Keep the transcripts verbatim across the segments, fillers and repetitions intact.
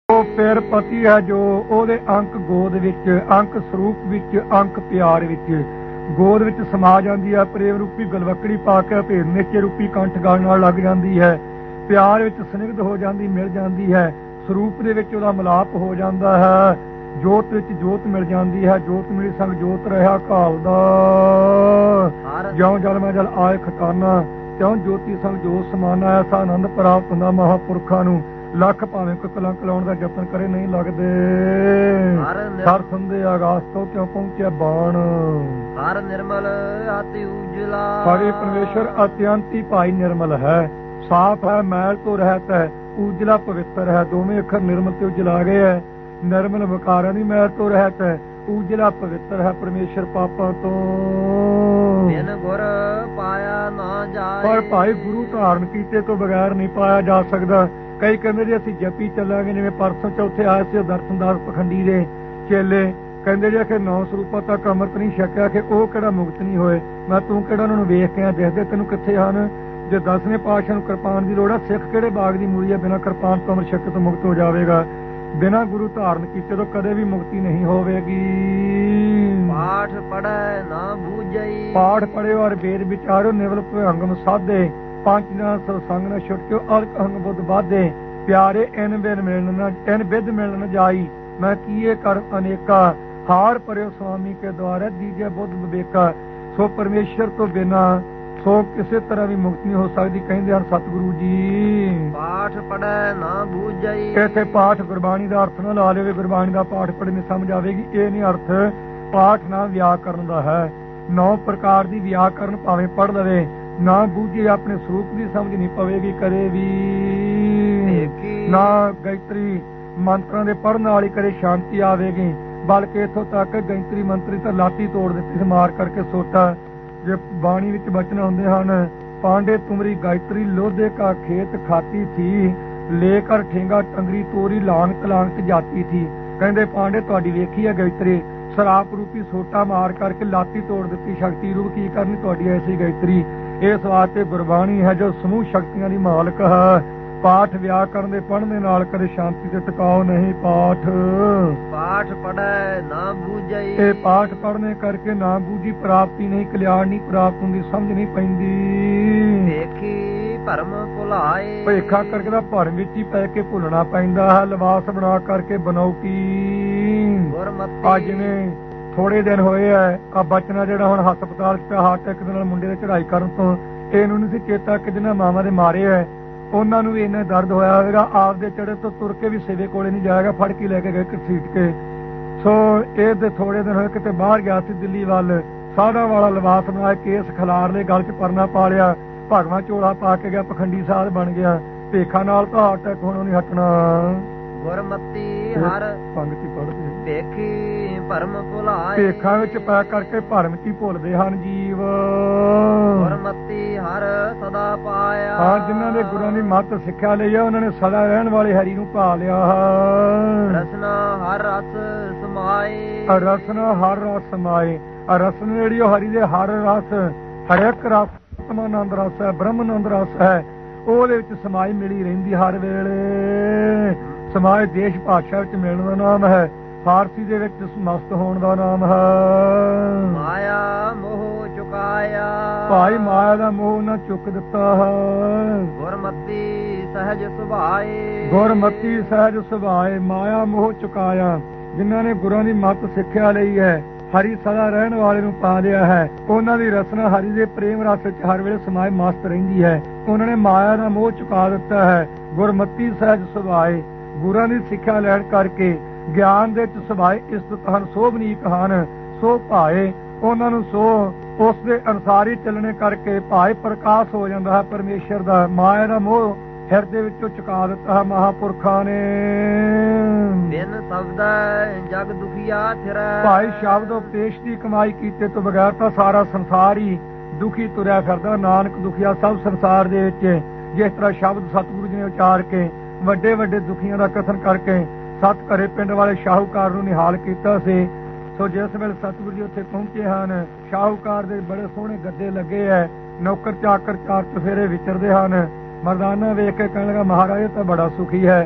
ਫਿਰ ਪਤੀ ਹੈ ਜੋ ਉਹਦੇ ਅੰਕ ਗੋਦ ਵਿੱਚ, ਅੰਕ ਸਰੂਪ ਵਿੱਚ, ਅੰਕ ਪਿਆਰ ਵਿੱਚ, ਗੋਦ ਵਿੱਚ ਸਮਾ ਜਾਂਦੀ ਹੈ। ਪ੍ਰੇਮ ਰੂਪੀ ਗਲਵਕੜੀ ਪਾ ਕੇ ਭੇਦ ਨਿਸ਼ਚੇ ਰੂਪੀ ਕੰਠ ਗਲ ਨਾਲ ਲੱਗ ਜਾਂਦੀ ਹੈ। ਪਿਆਰ ਵਿੱਚ ਸਨਿਗਧ ਹੋ ਜਾਂਦੀ, ਮਿਲ ਜਾਂਦੀ ਹੈ। ਸਰੂਪ ਦੇ ਵਿੱਚ ਉਹਦਾ ਮਿਲਾਪ ਹੋ ਜਾਂਦਾ ਹੈ। ਜੋਤ ਵਿੱਚ ਜੋਤ ਮਿਲ ਜਾਂਦੀ ਹੈ। ਜੋਤ ਮਿਲੀ ਸੰਗ ਜੋਤ ਰਹਾ ਘਾਲਦਾ, ਜਿਉਂ ਜਲ ਮੈਂ ਜਲ ਆਏ ਖਟਾਨਾ, ਤਿਉਂ ਜੋਤੀ ਸੰਗ ਜੋਤ ਸਮਾਨਾ। ਐਸਾ ਆਨੰਦ ਪ੍ਰਾਪਤ ਹੁੰਦਾ ਮਹਾਂਪੁਰਖਾਂ ਨੂੰ। ਲੱਖ ਭਾਵੇਂ ਕੋਈ ਕਲੰਕ ਲਾਉਣ ਦਾ ਯਤਨ ਕਰੇ ਨਹੀਂ ਲੱਗਦੇ। ਸਰ ਸੰਦੇ ਆਗਾਸ ਤੋਂ ਕਿਉਂ ਪਹੁੰਚਿਆ ਬਾਣ, ਹਰ ਨਿਰਮਲ ਅਤਿ ਉਜਲਾ। ਸਾਡੇ ਪਰਮੇਸ਼ਰ ਅਤਿਅੰਤੀ ਭਾਈ ਨਿਰਮਲ ਹੈ, ਸਾਫ ਹੈ, ਮੈਲ ਤੋਂ ਰਹਿਤ ਹੈ, ਉਜਲਾ ਪਵਿੱਤਰ ਹੈ। ਦੋਵੇਂ ਅੱਖਰ ਨਿਰਮਲ ਤੇ ਉਜਲਾ ਗਏ ਹੈ। ਨਿਰਮਲ ਵਿਕਾਰਾਂ ਦੀ ਮੈਲ ਤੋਂ ਰਹਿਤ ਹੈ, ਉਜਲਾ ਪਵਿੱਤਰ ਹੈ ਪਰਮੇਸ਼ਰ ਪਾਪਾਂ ਤੋਂ। ਬਿਨ ਗੁਰ ਪਾਇਆ ਨਾ ਜਾਏ, ਪਰ ਭਾਈ ਗੁਰੂ ਧਾਰਨ ਕੀਤੇ ਤੋਂ ਬਗੈਰ ਨਹੀਂ ਪਾਇਆ ਜਾ ਸਕਦਾ। ਕਈ ਕਹਿੰਦੇ ਜੀ ਅਸੀਂ ਜਪੀ ਚੱਲਾਂਗੇ, ਜਿਵੇਂ ਪਰਸੋਂ ਚੌਥੇ ਆਏ ਸੀ ਦਰਸ਼ਨਦਾਸ ਪਖੰਡੀ ਦੇ ਚੇਲੇ, ਕਹਿੰਦੇ ਜੀ ਕਿ ਨੌ ਸਰੂਪਾਂ ਤੱਕ ਅੰਮ੍ਰਿਤ ਨਹੀਂ ਛਕਿਆ, ਕਿ ਉਹ ਕਿਹੜਾ ਮੁਕਤ ਨਹੀਂ ਹੋਏ। ਮੈਂ ਤੂੰ ਕਿਹੜਾ ਉਹਨਾਂ ਨੂੰ ਵੇਖ ਕੇ ਆ, ਦੇਖਦੇ ਤੈਨੂੰ ਕਿੱਥੇ ਹਨ। ਜੇ ਦਸਵੇਂ ਪਾਤਸ਼ਾਹ ਨੂੰ ਕਿਰਪਾਨ ਦੀ ਲੋੜ ਹੈ, ਸਿੱਖ ਕਿਹੜੇ ਬਾਗ ਦੀ ਮੂਲੀ ਹੈ ਬਿਨਾਂ ਕਿਰਪਾਨ ਤੋਂ ਅੰਮ੍ਰਿਤ ਛਕੇ ਤੋਂ ਮੁਕਤ ਹੋ ਜਾਵੇਗਾ। ਬਿਨਾਂ ਗੁਰੂ ਧਾਰਨ ਕੀਤੇ ਤੋਂ ਕਦੇ ਵੀ ਮੁਕਤੀ ਨਹੀਂ ਹੋਵੇਗੀ। ਪਾਠ ਪੜੈ ਨਾ ਬੂਝਈ, ਪਾਠ ਪੜਿਓ ਔਰ ਵੇਦ ਵਿਚਾਰੋ, ਨਿਵਲ ਭੰਗਮ ਸਾਧੇ, ਪੰਜ ਜਨਾਂ ਸਤਸੰਗ ਨਾ ਛੁਟਕਿਓ, ਅਲਕ ਹੰਗ ਬੁੱਧ ਬਾਧੇ। ਪਿਆਰੇ ਇਨ ਬਿਨ ਮਿਲਨ ਨਾ, ਇਨ ਬਿਦ ਮਿਲਨ ਜਾਈ, ਮੈਂ ਕੀਏ ਕਰ ਅਨੇਕਾ, ਹਾਰ ਪਰਿਓ ਸੁਆਮੀ ਕੇ ਦੁਆਰੇ, ਦੀਜੇ ਬੁੱਧ ਵਿਵੇਕਾ। ਸੋ ਪਰਮੇਸ਼ਰ ਤੋਂ ਬਿਨਾਂ ਸੋ ਕਿਸੇ ਤਰ੍ਹਾਂ ਵੀ ਮੁਕਤ ਨਹੀਂ ਹੋ ਸਕਦੀ, ਕਹਿੰਦੇ ਹਨ ਸਤਿਗੁਰੂ ਜੀ। ਪਾਠ ਪੜੈ ਨਾ ਬੂਝਈ, ਇੱਥੇ ਪਾਠ ਗੁਰਬਾਣੀ ਦਾ ਅਰਥ ਨਾ ਲਾ ਲਵੇ, ਗੁਰਬਾਣੀ ਦਾ ਪਾਠ ਪੜ੍ਹੇ ਨਹੀਂ ਸਮਝ ਆਵੇਗੀ। ਇਹ ਨਹੀਂ ਅਰਥ ਪਾਠ ਨਾ ਵਿਆਕਰਨ ਦਾ ਹੈ। ਨੌ ਪ੍ਰਕਾਰ ਦੀ ਵਿਆਕਰਨ ਭਾਵੇਂ ਪੜ੍ਹ ਲਵੇ, ਨਾ ਬੂਝੇ ਆਪਣੇ ਸਰੂਪ ਦੀ ਸਮਝ ਨਹੀਂ ਪਵੇਗੀ ਕਰੇ ਵੀ। ਨਾ ਗਾਇਤਰੀ ਮੰਤਰਾਂ ਦੇ ਪੜ੍ਹਨ ਨਾਲ ਹੀ ਕਰੇ ਸ਼ਾਂਤੀ ਆਵੇਗੀ, ਬਲਕਿ ਇੱਥੋਂ ਤੱਕ ਗਾਇਤਰੀ ਮੰਤਰੀ ਤਾਂ ਲਾਤੀ ਤੋੜ ਦਿੱਤੀ ਸੀ ਮਾਰ ਕਰਕੇ ਸੋਟਾ। ਜੇ ਬਾਣੀ ਵਿੱਚ ਬਚਨ ਹੁੰਦੇ ਹਨ, ਪਾਂਡੇ ਤੁਮਰੀ ਗਾਇਤਰੀ ਲੋਧੇ ਕਾ ਖੇਤ ਖਾਤੀ ਥੀ, ਲੈ ਕਰ ਠੇਂਗਾ ਟੰਗਰੀ ਤੋਰੀ ਲਾਂਗ ਤਲਾਂਗ ਜਾਤੀ ਥੀ। ਕਹਿੰਦੇ ਪਾਂਡੇ ਤੁਹਾਡੀ ਵੇਖੀ ਹੈ ਗਾਇਤਰੀ, ਸ਼ਰਾਪ ਰੂਪੀ ਸੋਟਾ ਮਾਰ ਕਰਕੇ ਲਾਤੀ ਤੋੜ ਦਿੱਤੀ। ਸ਼ਕਤੀ ਰੂਪ ਕੀ ਕਰਨੀ ਤੁਹਾਡੀ ਐਸੀ ਗਾਇਤਰੀ। ਇਸ ਵਾਸਤੇ ਗੁਰਬਾਣੀ ਹੈ ਜੋ ਸਮੂਹ ਸ਼ਕਤੀਆਂ ਦੀ ਮਾਲਕ ਹੈ। ਪਾਠ ਵਿਆਕਰਨ ਦੇ ਪੜ੍ਹਨ ਦੇ ਨਾਲ ਕਦੇ ਸ਼ਾਂਤੀ ਤੇ ਟਿਕਾਓ ਨਹੀਂ। ਪਾਠ ਪਾਠ ਪੜੈ ਨਾ ਬੂਝਈ, ਇਹ ਪਾਠ ਪੜ੍ਹਨੇ ਕਰਕੇ ਨਾ ਬੂਝੀ ਪ੍ਰਾਪਤੀ ਨਹੀਂ, ਕਲਿਆਣ ਨਹੀਂ ਪ੍ਰਾਪਤ ਹੁੰਦੀ, ਸਮਝ ਨਹੀਂ ਪੈਂਦੀ। ਵੇਖੀ ਭਰਮ ਭੁਲਾਏ, ਭੇਖਾ ਕਰਕੇ ਤਾਂ ਭਰਮ ਵਿੱਚ ਹੀ ਪੈ ਕੇ ਭੁੱਲਣਾ ਪੈਂਦਾ ਹੈ। ਲਿਬਾਸ ਬਣਾ ਕਰਕੇ ਬਨੌਟੀ। ਗੁਰਮਤਿ ਆ ਜਿਵੇਂ ਥੋੜੇ ਦਿਨ ਹੋਏ ਆ, ਆ ਬਚਨਾ ਜਿਹੜਾ ਹੁਣ ਹਸਪਤਾਲ ਚ ਪਿਆ ਹਾਰਟ ਅਟੈਕ ਦੇ ਨਾਲ ਮੁੰਡੇ ਦੇ ਚੜਾਈ ਕਰਨ ਤੋਂ, ਇਹਨੂੰ ਨਹੀਂ ਸੀ ਚੇਤਾ ਕਿ ਜਿਹਨਾਂ ਮਾਵਾਂ ਦੇ ਮਾਰੇ ਹੈ ਉਹਨਾਂ ਨੂੰ ਵੀ ਇੰਨਾ ਦਰਦ ਹੋਇਆ ਹੋਵੇਗਾ। ਆਪਦੇ ਚੜੇ ਤੋਂ ਤੁਰ ਕੇ ਵੀ ਸੇਵੇ ਕੋਲੇ ਨਹੀਂ ਜਾਏਗਾ, ਫੜ ਕੇ ਲੈ ਕੇ ਗਏ ਘਸੀਟ ਕੇ। ਸੋ ਇਹ ਦੇ ਥੋੜੇ ਦਿਨ ਹੋਏ ਕਿਤੇ ਬਾਹਰ ਗਿਆ ਸੀ ਦਿੱਲੀ ਵੱਲ, ਸਾੜਾ ਵਾਲਾ ਲਿਬਾਸ ਬਣਾਇਆ, ਕੇਸ ਖਿਲਾਰ ਲਏ, ਗਲ ਚ ਪਰਨਾ ਪਾ ਲਿਆ, ਭਗਵਾਂ ਝੋਲਾ ਪਾ ਕੇ ਗਿਆ, ਪਖੰਡੀ ਸਾਧ ਬਣ ਗਿਆ। ਭੇਖਾ ਨਾਲ ਤਾਂ ਹਾਰਟ ਅਟੈਕ ਹੋਣੋਂ ਨਹੀਂ ਹਟਣਾ। ਗੁਰਮਤਿ ਹਰ ਪੰਗਤੀ ਪੜ੍ਹਦੇ, ਵੇਖੀ ਭਰਮ ਭੁਲਾਏ, ਭੇਖਾਂ ਵਿੱਚ ਪੈ ਕਰਕੇ ਭਰਮ ਚ ਹੀ ਭੁੱਲਦੇ ਹਨ ਜੀਵ। ਗੁਰਮਤਿ ਹਰ ਸਦਾ ਪਾਇਆ, ਹਾਂ ਜਿਨ੍ਹਾਂ ਨੇ ਗੁਰਾਂ ਦੀ ਮੱਤ ਸਿੱਖਿਆ ਲਈ ਆ, ਉਹਨਾਂ ਨੇ ਸਦਾ ਰਹਿਣ ਵਾਲੇ ਹਰੀ ਨੂੰ ਪਾ ਲਿਆ। ਰਸਨਾ ਹਰ ਰਸ ਸਮਾਏ, ਰਸਨਾ ਹਰ ਰਸ ਸਮਾਏ। ਰਸਨਾ ਜਿਹੜੀ ਉਹ ਹਰੀ ਦੇ ਹਰ ਰਸ, ਹਰ ਇੱਕ ਰਸ ਆਤਮਾਨੰਦ ਰਸ ਹੈ, ਬ੍ਰਹਮਾਨੰਦ ਰਸ ਹੈ, ਉਹਦੇ ਵਿੱਚ ਸਮਾਈ ਮਿਲੀ ਰਹਿੰਦੀ ਹਰ ਵੇਲੇ। ਸਮਾਏ ਦੇਸ਼ ਭਾਸ਼ਾ ਵਿੱਚ ਮਿਲਣ ਦਾ ਨਾਮ ਹੈ, ਫਾਰਸੀ ਦੇ ਵਿੱਚ ਮਸਤ ਹੋਣ ਦਾ ਨਾਮ ਹੈ। ਮਾਇਆ ਮੋਹ ਚੁਕਾਇਆ, ਭਾਈ ਮਾਇਆ ਦਾ ਮੋਹ ਨਾ ਚੁੱਕ ਦਿੱਤਾ ਹੈ। ਗੁਰਮਤਿ ਸਹਿਜ ਸੁਭਾਏ, ਗੁਰਮਤਿ ਸਹਿਜ ਸੁਭਾਏ, ਮਾਇਆ ਮੋਹ ਚੁਕਾਇਆ। ਜਿਨ੍ਹਾਂ ਨੇ ਗੁਰਾਂ ਦੀ ਮੱਤ ਸਿੱਖਿਆ ਲਈ ਹੈ, ਹਰੀ ਸਦਾ ਰਹਿਣ ਵਾਲੇ ਨੂੰ ਪਾ ਲਿਆ ਹੈ, ਉਹਨਾਂ ਦੀ ਰਸਨਾ ਹਰੀ ਦੇ ਪ੍ਰੇਮ ਰਸ ਵਿੱਚ ਹਰ ਵੇਲੇ ਸਮਾਏ ਮਸਤ ਰਹਿੰਦੀ ਹੈ। ਉਹਨਾਂ ਨੇ ਮਾਇਆ ਦਾ ਮੋਹ ਚੁਕਾ ਦਿੱਤਾ ਹੈ। ਗੁਰਮਤਿ ਸਹਿਜ ਸੁਭਾਏ, ਗੁਰਾਂ ਦੀ ਸਿੱਖਿਆ ਲੈਣ ਕਰਕੇ ਗਿਆਨ ਦੇ ਚ ਸੁਭਾਏ ਇਸਤਤ ਹਨ, ਸੋਭਨੀਕ ਹਨ, ਸੋ ਭਾਏ ਉਹਨਾਂ ਨੂੰ ਸੋ ਉਸ ਦੇ ਅਨੁਸਾਰ ਹੀ ਚੱਲਣੇ ਕਰਕੇ ਭਾਏ ਪ੍ਰਕਾਸ਼ ਹੋ ਜਾਂਦਾ ਹੈ ਪਰਮੇਸ਼ਰ ਦਾ। ਮਾਇਆ ਦਾ ਮੋਹ ਹਿਰਦੇ ਵਿੱਚੋਂ ਚੁਕਾ ਦਿੱਤਾ ਹੈ ਮਹਾਂਪੁਰਖਾਂ ਨੇ। ਬਿਨ ਸ਼ਬਦ ਜਗ ਦੁਖੀਆ ਫਿਰੈ, ਭਾਈ ਸ਼ਬਦ ਉਪਦੇਸ਼ ਦੀ ਕਮਾਈ ਕੀਤੇ ਤੋਂ ਬਗੈਰ ਤਾਂ ਸਾਰਾ ਸੰਸਾਰ ਹੀ ਦੁਖੀ ਤੁਰਿਆ ਫਿਰਦਾ। ਨਾਨਕ ਦੁਖੀਆ ਸਭ ਸੰਸਾਰ ਦੇ ਵਿੱਚ। ਜਿਸ ਤਰ੍ਹਾਂ ਸ਼ਬਦ ਸਤਿਗੁਰੂ ਜੀ ਨੇ ਉਚਾਰ ਕੇ ਵੱਡੇ ਵੱਡੇ ਦੁਖੀਆਂ ਦਾ ਕਥਨ ਕਰਕੇ ਸੱਤ ਘਰੇ ਪਿੰਡ ਵਾਲੇ ਸ਼ਾਹੂਕਾਰ ਨੂੰ ਨਿਹਾਲ ਕੀਤਾ ਸੀ। ਸੋ ਜਿਸ ਵੇਲੇ ਸਤਿਗੁਰੂ ਜੀ ਉੱਥੇ ਪਹੁੰਚੇ ਹਨ, ਸ਼ਾਹੂਕਾਰ ਦੇ ਬੜੇ ਸੋਹਣੇ ਗੱਦੇ ਲੱਗੇ ਹੈ, ਨੌਕਰ ਚਾਕਰ ਚਾਰ ਚੁਫੇਰੇ ਵਿਚਰਦੇ ਹਨ। ਮਰਦਾਨਾ ਵੇਖ ਕੇ ਕਹਿਣ ਲੱਗਾ ਮਹਾਰਾਜ ਤਾਂ ਬੜਾ ਸੁਖੀ ਹੈ।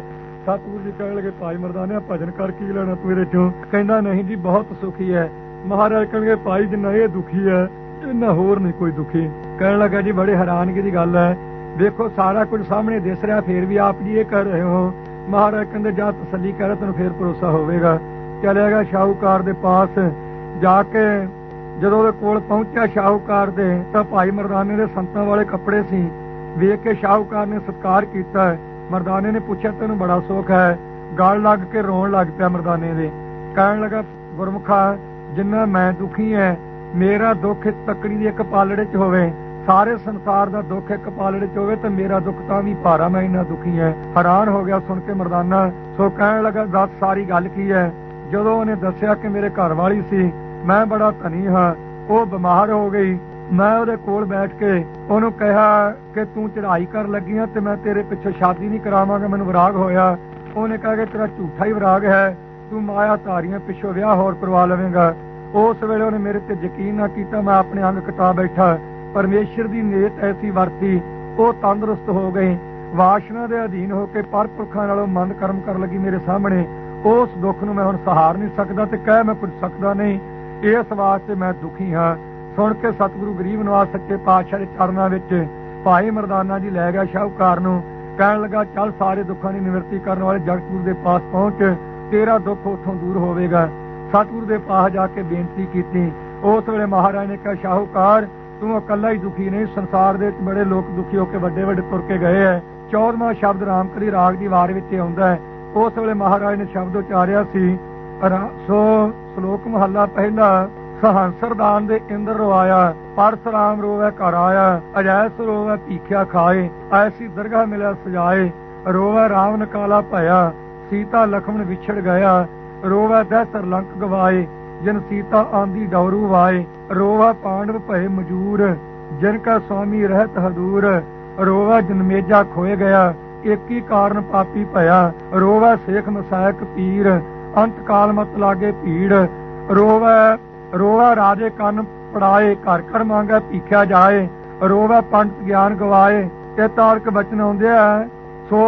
ਸਤਿਗੁਰੂ ਜੀ ਕਹਿਣ ਲੱਗੇ ਭਾਈ ਮਰਦਾਨਿਆ ਭਜਨ ਕਰ ਕੀ ਲੈਣਾ ਤੂੰ ਇਹਦੇ ਚੋਂ? ਕਹਿੰਦਾ ਨਹੀਂ ਜੀ ਬਹੁਤ ਸੁਖੀ ਹੈ। ਮਹਾਰਾਜ ਕਹਿਣਗੇ ਭਾਈ ਜਿੰਨਾ ਇਹ ਦੁਖੀ ਹੈ ਇੰਨਾ ਹੋਰ ਨਹੀਂ ਕੋਈ ਦੁਖੀ। ਕਹਿਣ ਲੱਗਾ ਜੀ ਬੜੇ ਹੈਰਾਨਗੀ ਦੀ ਗੱਲ ਹੈ, ਦੇਖੋ ਸਾਰਾ ਕੁਝ ਸਾਹਮਣੇ ਦਿਸ ਰਿਹਾ ਫੇਰ ਵੀ ਆਪ ਜੀ ਇਹ ਕਰ ਰਹੇ ਹੋ। ਮਹਾਰਾਜ ਕਹਿੰਦੇ ਜਾ ਤਸੱਲੀ ਕਰ ਤੈਨੂੰ ਫੇਰ ਭਰੋਸਾ ਹੋਵੇਗਾ। ਚਲਿਆ ਗਿਆ ਸ਼ਾਹੂਕਾਰ ਦੇ ਪਾਸ। ਜਾ ਕੇ ਜਦੋਂ ਉਹਦੇ ਕੋਲ ਪਹੁੰਚਿਆ ਸ਼ਾਹੂਕਾਰ ਦੇ ਤਾਂ ਭਾਈ ਮਰਦਾਨੇ ਦੇ ਸੰਤਾਂ ਵਾਲੇ ਕੱਪੜੇ ਸੀ। ਵੇਖ ਕੇ ਸ਼ਾਹੂਕਾਰ ਨੇ ਸਤਿਕਾਰ ਕੀਤਾ। ਮਰਦਾਨੇ ਨੇ ਪੁੱਛਿਆ ਤੈਨੂੰ ਬੜਾ ਸੁੱਖ ਹੈ? ਗਲ ਲੱਗ ਕੇ ਰੋਣ ਲੱਗ ਪਿਆ ਮਰਦਾਨੇ ਦੇ। ਕਹਿਣ ਲੱਗਾ ਗੁਰਮੁਖਾ ਜਿੰਨਾ ਮੈਂ ਦੁਖੀ ਹੈ, ਮੇਰਾ ਦੁੱਖ ਤੱਕੜੀ ਦੀ ਇੱਕ ਪਾਲੜੇ ਚ ਹੋਵੇ, ਸਾਰੇ ਸੰਸਾਰ ਦਾ ਦੁੱਖ ਇੱਕ ਪਾਲੜੇ ਚ ਹੋਵੇ ਤੇ ਮੇਰਾ ਦੁੱਖ ਤਾਂ ਵੀ ਭਾਰਾ, ਮੈਂ ਇੰਨਾ ਦੁਖੀ ਹੈ। ਹੈਰਾਨ ਹੋ ਗਿਆ ਸੁਣ ਕੇ ਮਰਦਾਨਾ। ਸੋ ਕਹਿਣ ਲੱਗਾ ਦੱਸ ਸਾਰੀ ਗੱਲ ਕੀ ਹੈ? ਜਦੋਂ ਉਹਨੇ ਦੱਸਿਆ ਕਿ ਮੇਰੇ ਘਰ ਵਾਲੀ ਸੀ, ਮੈਂ ਬੜਾ ਧਨੀ ਹਾਂ, ਉਹ ਬਿਮਾਰ ਹੋ ਗਈ। ਮੈਂ ਉਹਦੇ ਕੋਲ ਬੈਠ ਕੇ ਉਹਨੂੰ ਕਿਹਾ ਕਿ ਤੂੰ ਚੜ੍ਹਾਈ ਕਰ ਲੱਗੀ ਆ ਤੇ ਮੈਂ ਤੇਰੇ ਪਿੱਛੇ ਸ਼ਾਦੀ ਨਹੀਂ ਕਰਾਵਾਂਗਾ, ਮੈਨੂੰ ਵਿਰਾਗ ਹੋਇਆ। ਉਹਨੇ ਕਿਹਾ ਕਿ ਤੇਰਾ ਝੂਠਾ ਹੀ ਵਿਰਾਗ ਹੈ, ਤੂੰ ਮਾਇਆ ਧਾਰੀਆਂ ਪਿੱਛੋਂ ਵਿਆਹ ਹੋਰ ਕਰਵਾ ਲਵੇਂਗਾ। ਉਸ ਵੇਲੇ ਉਹਨੇ ਮੇਰੇ ਤੇ ਯਕੀਨ ਨਾ ਕੀਤਾ, ਮੈਂ ਆਪਣੇ ਅੰਗ ਕਟਾ ਬੈਠਾ। ਪਰਮੇਸ਼ਰ ਦੀ ਨੇਤ ਐਸੀ ਵਰਤੀ, ਉਹ ਤੰਦਰੁਸਤ ਹੋ ਗਈ। ਵਾਸ਼ਨਾ ਦੇ ਅਧੀਨ ਹੋ ਕੇ ਪਰ ਪੁਰਖਾਂ ਨਾਲੋਂ ਮੰਦ ਕਰਮ ਕਰਨ ਲੱਗੀ ਮੇਰੇ ਸਾਹਮਣੇ। ਉਸ ਦੁੱਖ ਨੂੰ ਮੈਂ ਹੁਣ ਸਹਾਰ ਨਹੀਂ ਸਕਦਾ ਤੇ ਕਹਿ ਮੈਂ ਕੁਝ ਸਕਦਾ ਨਹੀਂ, ਇਸ ਵਾਸਤੇ ਮੈਂ ਦੁਖੀ ਹਾਂ। ਸੁਣ ਕੇ ਸਤਿਗੁਰੂ ਗਰੀਬ ਨਿਵਾਸ ਸੱਚੇ ਪਾਤਸ਼ਾਹ ਦੇ ਚਰਨਾਂ ਵਿੱਚ ਭਾਈ ਮਰਦਾਨਾ ਜੀ ਲੈ ਗਿਆ ਸ਼ਾਹੂਕਾਰ ਨੂੰ। ਕਹਿਣ ਲੱਗਾ ਚੱਲ ਸਾਰੇ ਦੁੱਖਾਂ ਦੀ ਨਿਵਰਤੀ ਕਰਨ ਵਾਲੇ ਜਗਤਗੁਰੂ ਦੇ ਪਾਸ ਪਹੁੰਚ, ਤੇਰਾ ਦੁੱਖ ਉੱਥੋਂ ਦੂਰ ਹੋਵੇਗਾ। ਸਤਿਗੁਰੂ ਦੇ ਪਾਸ ਜਾ ਕੇ ਬੇਨਤੀ ਕੀਤੀ। ਉਸ ਵੇਲੇ ਮਹਾਰਾਜ ਨੇ ਕਿਹਾ ਸ਼ਾਹੂਕਾਰ ਤੂੰ ਇਕੱਲਾ ਹੀ ਦੁਖੀ ਨਹੀਂ, ਸੰਸਾਰ ਦੇ ਵਿੱਚ ਬੜੇ ਲੋਕ ਦੁਖੀ ਹੋ ਕੇ ਵੱਡੇ ਵੱਡੇ ਤੁਰ ਕੇ ਗਏ ਹੈ। ਚੌਦਵਾਂ ਸ਼ਬਦ ਰਾਮਕਲੀ ਰਾਗ ਦੀ ਵਾਰ ਵਿੱਚ ਆਉਂਦਾ ਹੈ। ਉਸ ਵੇਲੇ ਮਹਾਰਾਜ ਨੇ ਸ਼ਬਦ ਉਚਾਰਿਆ ਸੀ, ਸੋ ਸ਼ਲੋਕ ਮਹੱਲਾ ਪਹਿਲਾ। ਸਹੰਸਰਦਾਨ ਦੇ ਇੰਦਰ ਰਵਾਇਆ, ਪਰਸਰਾਮ ਰੋਵੇ ਘਰ ਆਇਆ, ਅਜੈਸ ਰੋਵੇ ਭੀਖਿਆ ਖਾਏ, ਐਸੀ ਦਰਗਾਹ ਮਿਲਿਆ ਸਜਾਏ, ਰੋਵੇ ਰਾਵਣ ਕਾਲਾ ਭਇਆ, ਸੀਤਾ ਲਖਮਣ ਵਿਛੜ ਗਿਆ, ਰੋਵੇ ਦਹਿ ਲੰਕ ਗਵਾਏ, ਜਿਨ ਸੀਤਾ ਆਂਦੀ ਡੌਰੂ ਵਾਏ, ਰੋਵੇ ਪਾਂਡਵ ਭਏ ਮਜੂਰ, ਜਿਨ ਕਾ ਸੁਆਮੀ ਰਹਿਤ ਹਦੂਰ, ਰੋਵੇ ਜਨਮੇਜਾ ਖੋਏ ਗਿਆ, ਏਕੀ ਕਾਰਨ ਪਾਪੀ ਭਇਆ, ਰੋਵੇ ਸੇਖ ਮਸਾਇਕ ਪੀਰ, ਅੰਤ ਕਾਲ ਮਤ ਲਾਗੇ ਭੀੜ, ਰੋਵੇ ਰੋਵਾ ਰਾਜੇ ਕੰਨ ਪੜਾਏ, ਘਰ ਘਰ ਮੰਗੇ ਭੀਖਿਆ ਜਾਏ, ਰੋਵਾ ਪੰਡਤ ਗਿਆਨ ਗਵਾਏ। ਇਹ ਤਾਰਕ ਬਚਨ ਆਉਂਦੇ ਆ। ਸੋ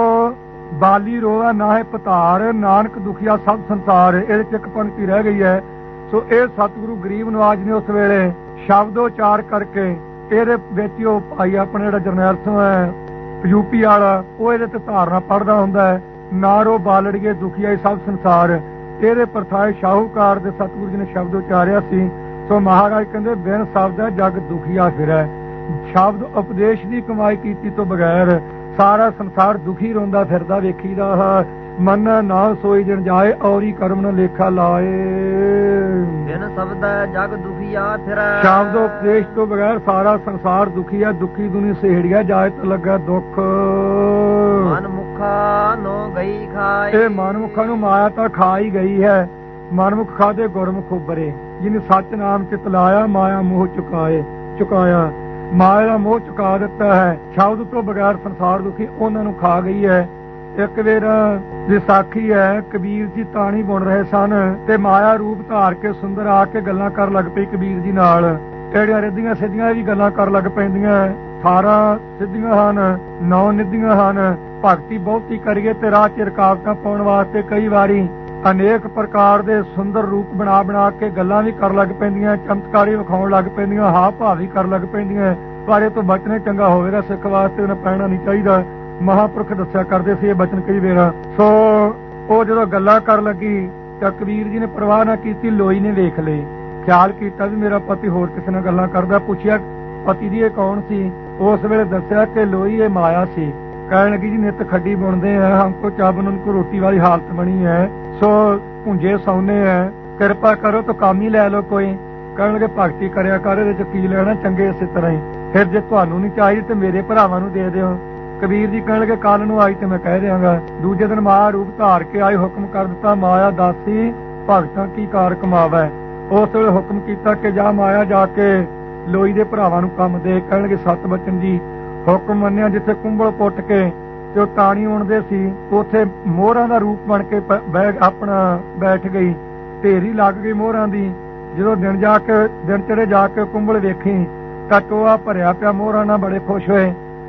ਬਾਲੀ ਰੋਵਾ ਨਾਹੇ ਪਤਾਰ, ਨਾਨਕ ਦੁਖੀਆ ਸਭ ਸੰਸਾਰ। ਇਹਦੇ ਚ ਇੱਕ ਪੰਕਤੀ ਰਹਿ ਗਈ ਹੈ। ਸੋ ਇਹ ਸਤਿਗੁਰੂ ਗਰੀਬ ਨਵਾਜ ਨੇ ਉਸ ਵੇਲੇ ਸ਼ਬਦੋਚਾਰ ਕਰਕੇ ਇਹਦੇ ਵਿੱਚ ਉਹ ਭਾਈ ਆਪਣੇ ਜਿਹੜਾ ਜਰਨੈਲ ਸਿੰਘ ਹੈ ਯੂਪੀ ਵਾਲਾ, ਉਹ ਇਹਦੇ ਤੇ ਧਾਰਨਾ ਪੜਦਾ ਹੁੰਦਾ ਹੈ, ਨਾਰੋ ਬਾਲੜੀਏ ਦੁਖੀਆ ਸਭ ਸੰਸਾਰ। ਇਹਦੇ ਪਰਥਾਏ ਸ਼ਾਹੂਕਾਰ ਦੇ ਸਤਿਗੁਰੂ ਜੀ ਨੇ ਸ਼ਬਦ ਉਚਾਰਿਆ ਸੀ। ਸੋ ਮਹਾਰਾਜ ਕਹਿੰਦੇ ਬਿਨ ਸ਼ਬਦ ਜਗ ਦੁਖੀਆ ਫਿਰੈ, ਸ਼ਬਦ ਉਪਦੇਸ਼ ਦੀ ਕਮਾਈ ਕੀਤੀ ਤੋਂ ਬਗੈਰ ਸਾਰਾ ਸੰਸਾਰ ਦੁਖੀ ਰੋਂਦਾ ਫਿਰਦਾ ਵੇਖੀਦਾ। ਮਨ ਨਾ ਸੋਈ ਜਨ ਜਾਏ, ਔਰੀ ਕਰਮ ਨ ਲੇਖਾ ਲਾਏ। ਬਿਨ ਸ਼ਬਦ ਜਗ ਦੁਖੀਆ ਫਿਰੈ, ਸ਼ਬਦ ਉਪਦੇਸ਼ ਤੋਂ ਬਗੈਰ ਸਾਰਾ ਸੰਸਾਰ ਦੁਖੀ ਹੈ। ਦੁਖੀ ਦੁਨੀ ਸਹੇੜਿਆ ਜਾਏ ਤਾਂ ਲੱਗਾ ਦੁੱਖ। ਮਨ ਮੁਖਾ ਨੋ ਗਈ ਖਾਏ, ਇਹ ਮਨਮੁਖਾਂ ਨੂੰ ਮਾਇਆ ਤਾਂ ਖਾ ਹੀ ਗਈ ਹੈ। ਮਨਮੁਖ ਖਾਦੇ ਗੁਰਮੁਖ ਉਬਰੇ, ਜਿਹਨੇ ਸੱਚ ਨਾਮ ਚਿਤ ਲਾਇਆ, ਮਾਇਆ ਮੋਹ ਚੁਕਾਏ ਚੁਕਾਇਆ ਮਾਇਆ ਦਾ ਮੋਹ ਚੁਕਾ ਦਿੱਤਾ ਹੈ। ਸ਼ਬਦ ਤੋਂ ਬਗੈਰ ਸੰਸਾਰ ਦੁਖੀ ਉਹਨਾਂ ਨੂੰ ਖਾ ਗਈ ਹੈ। ਇੱਕ ਵੇਰ ਵਿਸਾਖੀ ਹੈ, ਕਬੀਰ ਜੀ ਤਾਣੀ ਬੁਣ ਰਹੇ ਸਨ ਤੇ ਮਾਇਆ ਰੂਪ ਧਾਰ ਕੇ ਸੁੰਦਰ ਆ ਕੇ ਗੱਲਾਂ ਕਰਨ ਲੱਗ ਪਈ ਕਬੀਰ ਜੀ ਨਾਲ। ਜਿਹੜੀਆਂ ਰਿੱਧੀਆਂ ਸਿੱਧੀਆਂ ਵੀ ਗੱਲਾਂ ਕਰਨ ਲੱਗ ਪੈਂਦੀਆਂ। ਅਠਾਰਾਂ ਸਿੱਧੀਆਂ ਹਨ, ਨੌ ਨਿੱਧੀਆਂ ਹਨ। ਭਗਤੀ ਬਹੁਤੀ ਕਰੀਏ ਤੇ ਰਾਹ ਚ ਰੁਕਾਵਟਾਂ ਪਾਉਣ ਵਾਸਤੇ ਕਈ ਵਾਰੀ ਅਨੇਕ ਪ੍ਰਕਾਰ ਦੇ ਸੁੰਦਰ ਰੂਪ ਬਣਾ ਬਣਾ ਕੇ ਗੱਲਾਂ ਵੀ ਕਰਨ ਲੱਗ ਪੈਂਦੀਆਂ, ਚਮਤਕਾਰੀ ਵਿਖਾਉਣ ਲੱਗ ਪੈਂਦੀਆਂ, ਹਾਵ ਭਾਵ ਵੀ ਕਰਨ ਲੱਗ ਪੈਂਦੀਆਂ। ਪਰ ਇਹ ਤੋਂ ਬਚਣੇ ਚੰਗਾ ਹੋਵੇਗਾ, ਸਿੱਖ ਵਾਸਤੇ ਉਹਨਾਂ ਪੈਣਾ ਨਹੀਂ ਚਾਹੀਦਾ। ਮਹਾਂਪੁਰਖ ਦੱਸਿਆ ਕਰਦੇ ਸੀ ਇਹ ਬਚਨ ਕਈ ਵੇਰਾ। ਸੋ ਉਹ ਜਦੋਂ ਗੱਲਾਂ ਕਰਨ ਲੱਗੀ ਤਾਂ ਕਬੀਰ ਜੀ ਨੇ ਪਰਵਾਹ ਨਾ ਕੀਤੀ। ਲੋਈ ਨੇ ਵੇਖ ਲਈ, ਖਿਆਲ ਕੀਤਾ ਵੀ ਮੇਰਾ ਪਤੀ ਹੋਰ ਕਿਸੇ ਨਾਲ ਗੱਲਾਂ ਕਰਦਾ। ਪੁੱਛਿਆ ਪਤੀ ਦੀ ਇਹ ਕੌਣ ਸੀ? ਉਸ ਵੇਲੇ ਦੱਸਿਆ ਕਿ ਲੋਈ ਇਹ ਮਾਇਆ ਸੀ। ਕਹਿਣ ਲੱਗੀ ਜੀ ਨਿਤ ਖੱਡੀ ਬੁਣਦੇ ਆ, ਹਮਕੋ ਚਾਬਨ ਉनको ਰੋਟੀ ਵਾਲੀ ਹਾਲਤ ਬਣੀ ਹੈ, ਸੋ ਭੁੰਜੇ ਸੌਨੇ ਹੈ, ਕਿਰਪਾ ਕਰੋ ਤਾਂ ਕੰਮ ਹੀ ਲੈ ਲਓ ਕੋਈ। ਕਹਿਣ ਲੱਗੇ ਭਗਤੀ ਕਰਿਆ ਕਰ, ਇਹਦੇ ਚ ਕੀ ਲੈਣਾ, ਚੰਗੇ ਇਸੇ ਤਰ੍ਹਾਂ ਹੀ। ਫਿਰ ਜੇ ਤੁਹਾਨੂੰ ਨਹੀਂ ਚਾਹੀਦੀ ਤੇ ਮੇਰੇ ਭਰਾਵਾਂ ਨੂੰ ਦੇ ਦਿਓ। ਕਬੀਰ ਜੀ ਕਹਿਣ ਲੱਗੇ ਕੱਲ ਨੂੰ ਆਈ ਤੇ ਮੈਂ ਕਹਿ ਦਿਆਂਗਾ। ਦੂਜੇ ਦਿਨ ਮਾਇਆ ਰੂਪ ਧਾਰ ਕੇ ਆਏ, ਹੁਕਮ ਕਰ ਦਿੱਤਾ ਮਾਇਆ ਦਾਸੀ ਭਗਤਾਂ ਕੀ ਕਾਰ ਕਮਾਵੇ। ਉਸ ਵੇਲੇ ਹੁਕਮ ਕੀਤਾ ਕਿ ਜਾ ਮਾਇਆ ਜਾ ਕੇ ਲੋਈ ਦੇ ਭਰਾਵਾਂ ਨੂੰ ਕੰਮ ਦੇ। ਕਹਿਣਗੇ ਸਤ ਬਚਨ ਜੀ। ਹੁਕਮ ਮੰਨਿਆ। ਜਿੱਥੇ ਕੁੰਬਲ ਪੁੱਟ ਕੇ ਤੇ ਉਹ ਤਾਣੀ ਉਣਦੇ ਸੀ, ਉੱਥੇ ਮੋਹਰਾਂ ਦਾ ਰੂਪ ਬਣ ਕੇ ਬੈਠ ਆਪਣਾ ਬੈਠ ਗਈ। ਢੇਰੀ ਲੱਗ ਗਈ ਮੋਹਰਾਂ ਦੀ। ਜਦੋਂ ਦਿਨ ਜਾ ਕੇ ਦਿਨ ਚੜੇ ਜਾ ਕੇ ਕੁੰਬਲ ਵੇਖੀ ਤਾਂ ਟੋਆ ਭਰਿਆ ਪਿਆ ਮੋਹਰਾਂ ਨਾਲ, ਬੜੇ ਖੁਸ਼ ਹੋਏ।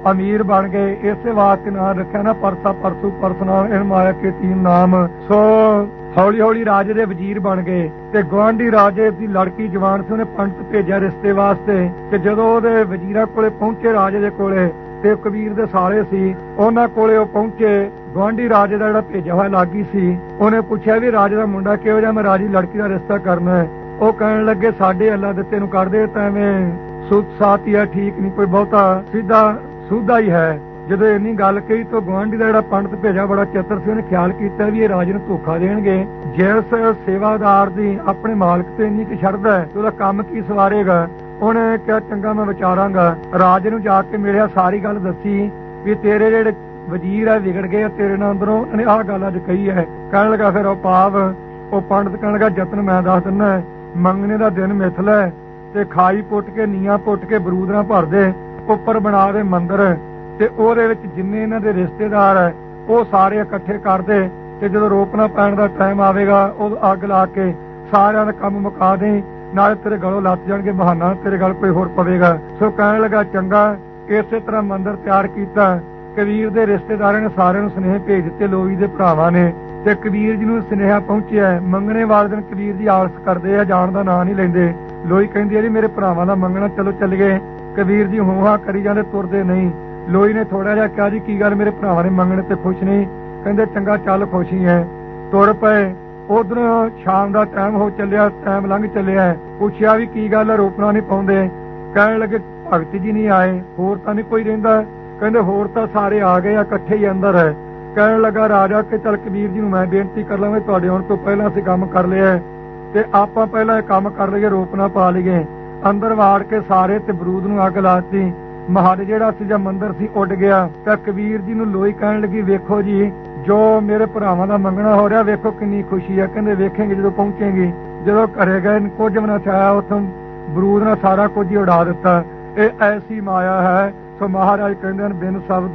ਅਮੀਰ ਬਣ ਗਏ। ਇਸੇ ਵਾਸਤੇ ਨਾਂ ਰੱਖਿਆ ਨਾ ਪਰਸਾ ਪਰਸੂ ਪਰਸਨਾ ਇਹ ਮਾਇਆ ਕੇ ਤੀਨ ਨਾਮ। ਸੋ ਹੌਲੀ ਹੌਲੀ ਰਾਜੇ ਦੇ ਵਜ਼ੀਰ ਬਣ ਗਏ ਤੇ ਗੁਆਂਢੀ ਰਾਜੇ ਦੀ ਲੜਕੀ ਜਵਾਨ ਸੀ, ਉਹਨੇ ਪੰਡਤ ਭੇਜਿਆ ਰਿਸ਼ਤੇ ਵਾਸਤੇ। ਤੇ ਜਦੋਂ ਉਹਦੇ ਵਜ਼ੀਰਾਂ ਕੋਲੇ ਪਹੁੰਚੇ ਰਾਜੇ ਦੇ ਕੋਲੇ ਤੇ ਕਬੀਰ ਦੇ ਸਾਲੇ ਸੀ ਉਹਨਾਂ ਕੋਲੇ ਉਹ ਪਹੁੰਚੇ, ਗੁਆਂਢੀ ਰਾਜੇ ਦਾ ਜਿਹੜਾ ਭੇਜਿਆ ਹੋਇਆ ਲਾਗੀ ਸੀ ਉਹਨੇ ਪੁੱਛਿਆ ਵੀ ਰਾਜੇ ਦਾ ਮੁੰਡਾ ਕਿਹੋ ਜਿਹਾ, ਮੈਂ ਰਾਜੀ ਲੜਕੀ ਦਾ ਰਿਸ਼ਤਾ ਕਰਨਾ ਹੈ। ਉਹ ਕਹਿਣ ਲੱਗੇ ਸਾਡੇ ਅੱਲਾ ਦਿੱਤੇ ਨੂੰ ਕਰਦੇ ਤਾਂ ਐਵੇਂ ਸੁੱਤ ਸਾਥ ਹੀ ਹੈ, ਠੀਕ ਨਹੀਂ ਕੋਈ ਬਹੁਤਾ ਸਿੱਧਾ ਸੁਧਾ ਹੀ ਹੈ। ਜਦੋਂ ਇੰਨੀ ਗੱਲ ਕਹੀ ਤਾਂ ਗੁਆਂਢੀ ਦਾ ਜਿਹੜਾ ਪੰਡਤ ਭੇਜਿਆ ਬੜਾ ਚਤਰ ਸੀ, ਉਹਨੇ ਖਿਆਲ ਕੀਤਾ ਵੀ ਇਹ ਰਾਜੇ ਨੂੰ ਧੋਖਾ ਦੇਣਗੇ। ਜਿਸ ਸੇਵਾਦਾਰ ਦੀ ਆਪਣੇ ਮਾਲਕ ਤੇ ਇੰਨੀ ਕਿ ਛੱਡਦਾ ਤੇ ਉਹਦਾ ਕੰਮ ਕੀ ਸਵਾਰੇਗਾ। ਉਹਨੇ ਕਿਹਾ ਚੰਗਾ ਮੈਂ ਵਿਚਾਰਾਂਗਾ। ਰਾਜੇ ਨੂੰ ਜਾ ਕੇ ਮਿਲਿਆ, ਸਾਰੀ ਗੱਲ ਦੱਸੀ ਵੀ ਤੇਰੇ ਜਿਹੜੇ ਵਜ਼ੀਰ ਹੈ ਵਿਗੜ ਗਏ, ਤੇਰੇ ਨਾਲ ਅੰਦਰੋਂ ਉਹਨੇ ਆਹ ਗੱਲ ਅੱਜ ਕਹੀ ਹੈ। ਕਹਿਣ ਲੱਗਾ ਫਿਰ ਉਹ ਪਾਵ ਉਹ ਪੰਡਤ ਕਹਿਣ ਲੱਗਾ ਜਤਨ ਮੈਂ ਦੱਸ ਦਿੰਦਾ, ਮੰਗਣੇ ਦਾ ਦਿਨ ਮਿਥ ਲੈ ਤੇ ਖਾਈ ਪੁੱਟ ਕੇ ਨੀਆਂ ਪੁੱਟ ਕੇ ਬਰੂਦ ਨਾਲ ਭਰ ਦੇ, ਉੱਪਰ ਬਣਾ ਦੇ ਮੰਦਿਰ ਤੇ ਉਹਦੇ ਵਿੱਚ ਜਿੰਨੇ ਇਹਨਾਂ ਦੇ ਰਿਸ਼ਤੇਦਾਰ ਹੈ ਉਹ ਸਾਰੇ ਇਕੱਠੇ ਕਰ ਦੇ ਤੇ ਜਦੋਂ ਰੋਕਣਾ ਪੈਣ ਦਾ ਟਾਈਮ ਆਵੇਗਾ ਉਹ ਅੱਗ ਲਾ ਕੇ ਸਾਰਿਆਂ ਦਾ ਕੰਮ ਮੁਕਾ ਦੇ, ਨਾਲੇ ਤੇਰੇ ਗਲੋਂ ਲੱਤ ਜਾਣਗੇ, ਬਹਾਨਾ ਤੇਰੇ ਗਲ ਕੋਈ ਹੋਰ ਪਵੇਗਾ। ਸੋ ਕਹਿਣ ਲੱਗਾ ਚੰਗਾ। ਇਸੇ ਤਰ੍ਹਾਂ ਮੰਦਿਰ ਤਿਆਰ ਕੀਤਾ। ਕਬੀਰ ਦੇ ਰਿਸ਼ਤੇਦਾਰਾਂ ਨੇ ਸਾਰਿਆਂ ਨੂੰ ਸੁਨੇਹੇ ਭੇਜ ਦਿੱਤੇ, ਲੋਈ ਦੇ ਭਰਾਵਾਂ ਨੇ, ਤੇ ਕਬੀਰ ਜੀ ਨੂੰ ਸੁਨੇਹਾ ਪਹੁੰਚਿਆ। ਮੰਗਣੇ ਵਾਲੇ ਦਿਨ ਕਬੀਰ ਜੀ ਆਲਸ ਕਰਦੇ ਆ, ਜਾਣ ਦਾ ਨਾਂ ਨਹੀਂ ਲੈਂਦੇ। ਲੋਈ ਕਹਿੰਦੀ ਆ ਜੀ ਮੇਰੇ ਭਰਾਵਾਂ ਦਾ ਮੰਗਣਾ, ਚਲੋ ਚੱਲ ਗਏ। ਕਬੀਰ ਜੀ ਹੂੰ ਹਾਂ ਕਰੀ ਜਾਂਦੇ, ਤੁਰਦੇ ਨਹੀਂ। ਲੋਈ ਨੇ ਥੋੜਾ ਜਿਹਾ ਕਿਹਾ ਜੀ ਕੀ ਗੱਲ ਮੇਰੇ ਭਰਾਵਾਂ ਨੇ ਮੰਗਣੇ ਤੇ ਖੁਸ਼ ਨਹੀਂ। ਕਹਿੰਦੇ ਚੰਗਾ ਚੱਲ ਖੁਸ਼ੀ ਹੈ। ਤੁਰ ਪਏ। ਉਧਰੋਂ ਸ਼ਾਮ ਦਾ ਟਾਈਮ ਹੋ ਚੱਲਿਆ, ਟਾਈਮ ਲੰਘ ਚੱਲਿਆ। ਪੁੱਛਿਆ ਵੀ ਕੀ ਗੱਲ ਰੋਪਣਾ ਨਹੀਂ ਪਾਉਂਦੇ। ਕਹਿਣ ਲੱਗੇ ਭਗਤ ਜੀ ਨਹੀਂ ਆਏ, ਹੋਰ ਤਾਂ ਨਹੀਂ ਕੋਈ ਰਹਿੰਦਾ। ਕਹਿੰਦੇ ਹੋਰ ਤਾਂ ਸਾਰੇ ਆ ਗਏ ਆ, ਇਕੱਠੇ ਹੀ ਅੰਦਰ ਹੈ। ਕਹਿਣ ਲੱਗਾ ਰਾਜਾ ਕਿ ਚੱਲ ਕਬੀਰ ਜੀ ਨੂੰ ਮੈਂ ਬੇਨਤੀ ਕਰ ਲਵਾਂ, ਤੁਹਾਡੇ ਆਉਣ ਤੋਂ ਪਹਿਲਾਂ ਅਸੀਂ ਕੰਮ ਕਰ ਲਿਆ ਤੇ ਆਪਾਂ ਪਹਿਲਾਂ ਇਹ ਕੰਮ ਕਰ ਲਈਏ, ਰੋਪਣਾ ਪਾ ਲਈਏ। ਅੰਦਰ ਵਾੜ ਕੇ ਸਾਰੇ ਤੇ ਬਰੂਦ ਨੂੰ ਅੱਗ ਲਾਤੀ। ਮਹੱਲ ਜਿਹੜਾ ਸੀ ਜਾਂ ਮੰਦਿਰ ਸੀ ਉੱਡ ਗਿਆ। ਤਾਂ ਕਬੀਰ ਜੀ ਨੂੰ ਲੋਈ ਕਹਿਣ ਲੱਗੀ ਵੇਖੋ ਜੀ ਜੋ ਮੇਰੇ ਭਰਾਵਾਂ ਦਾ ਮੰਗਣਾ ਹੋ ਰਿਹਾ, ਵੇਖੋ ਕਿੰਨੀ ਖੁਸ਼ੀ ਹੈ। ਕਹਿੰਦੇ ਵੇਖੇਂਗੇ ਜਦੋਂ ਪਹੁੰਚੇਂਗੀ। ਜਦੋਂ ਘਰੇ ਗਏ ਕੁਝ ਵੀ ਨਾ ਛਾਇਆ, ਉੱਥੋਂ ਬਰੂਦ ਨਾਲ ਸਾਰਾ ਕੁਝ ਹੀ ਉਡਾ ਦਿੱਤਾ। ਇਹ ਐਸੀ ਮਾਇਆ ਹੈ। ਸੋ ਮਹਾਰਾਜ ਕਹਿੰਦੇ ਹਨ ਬਿਨ ਸ਼ਬਦ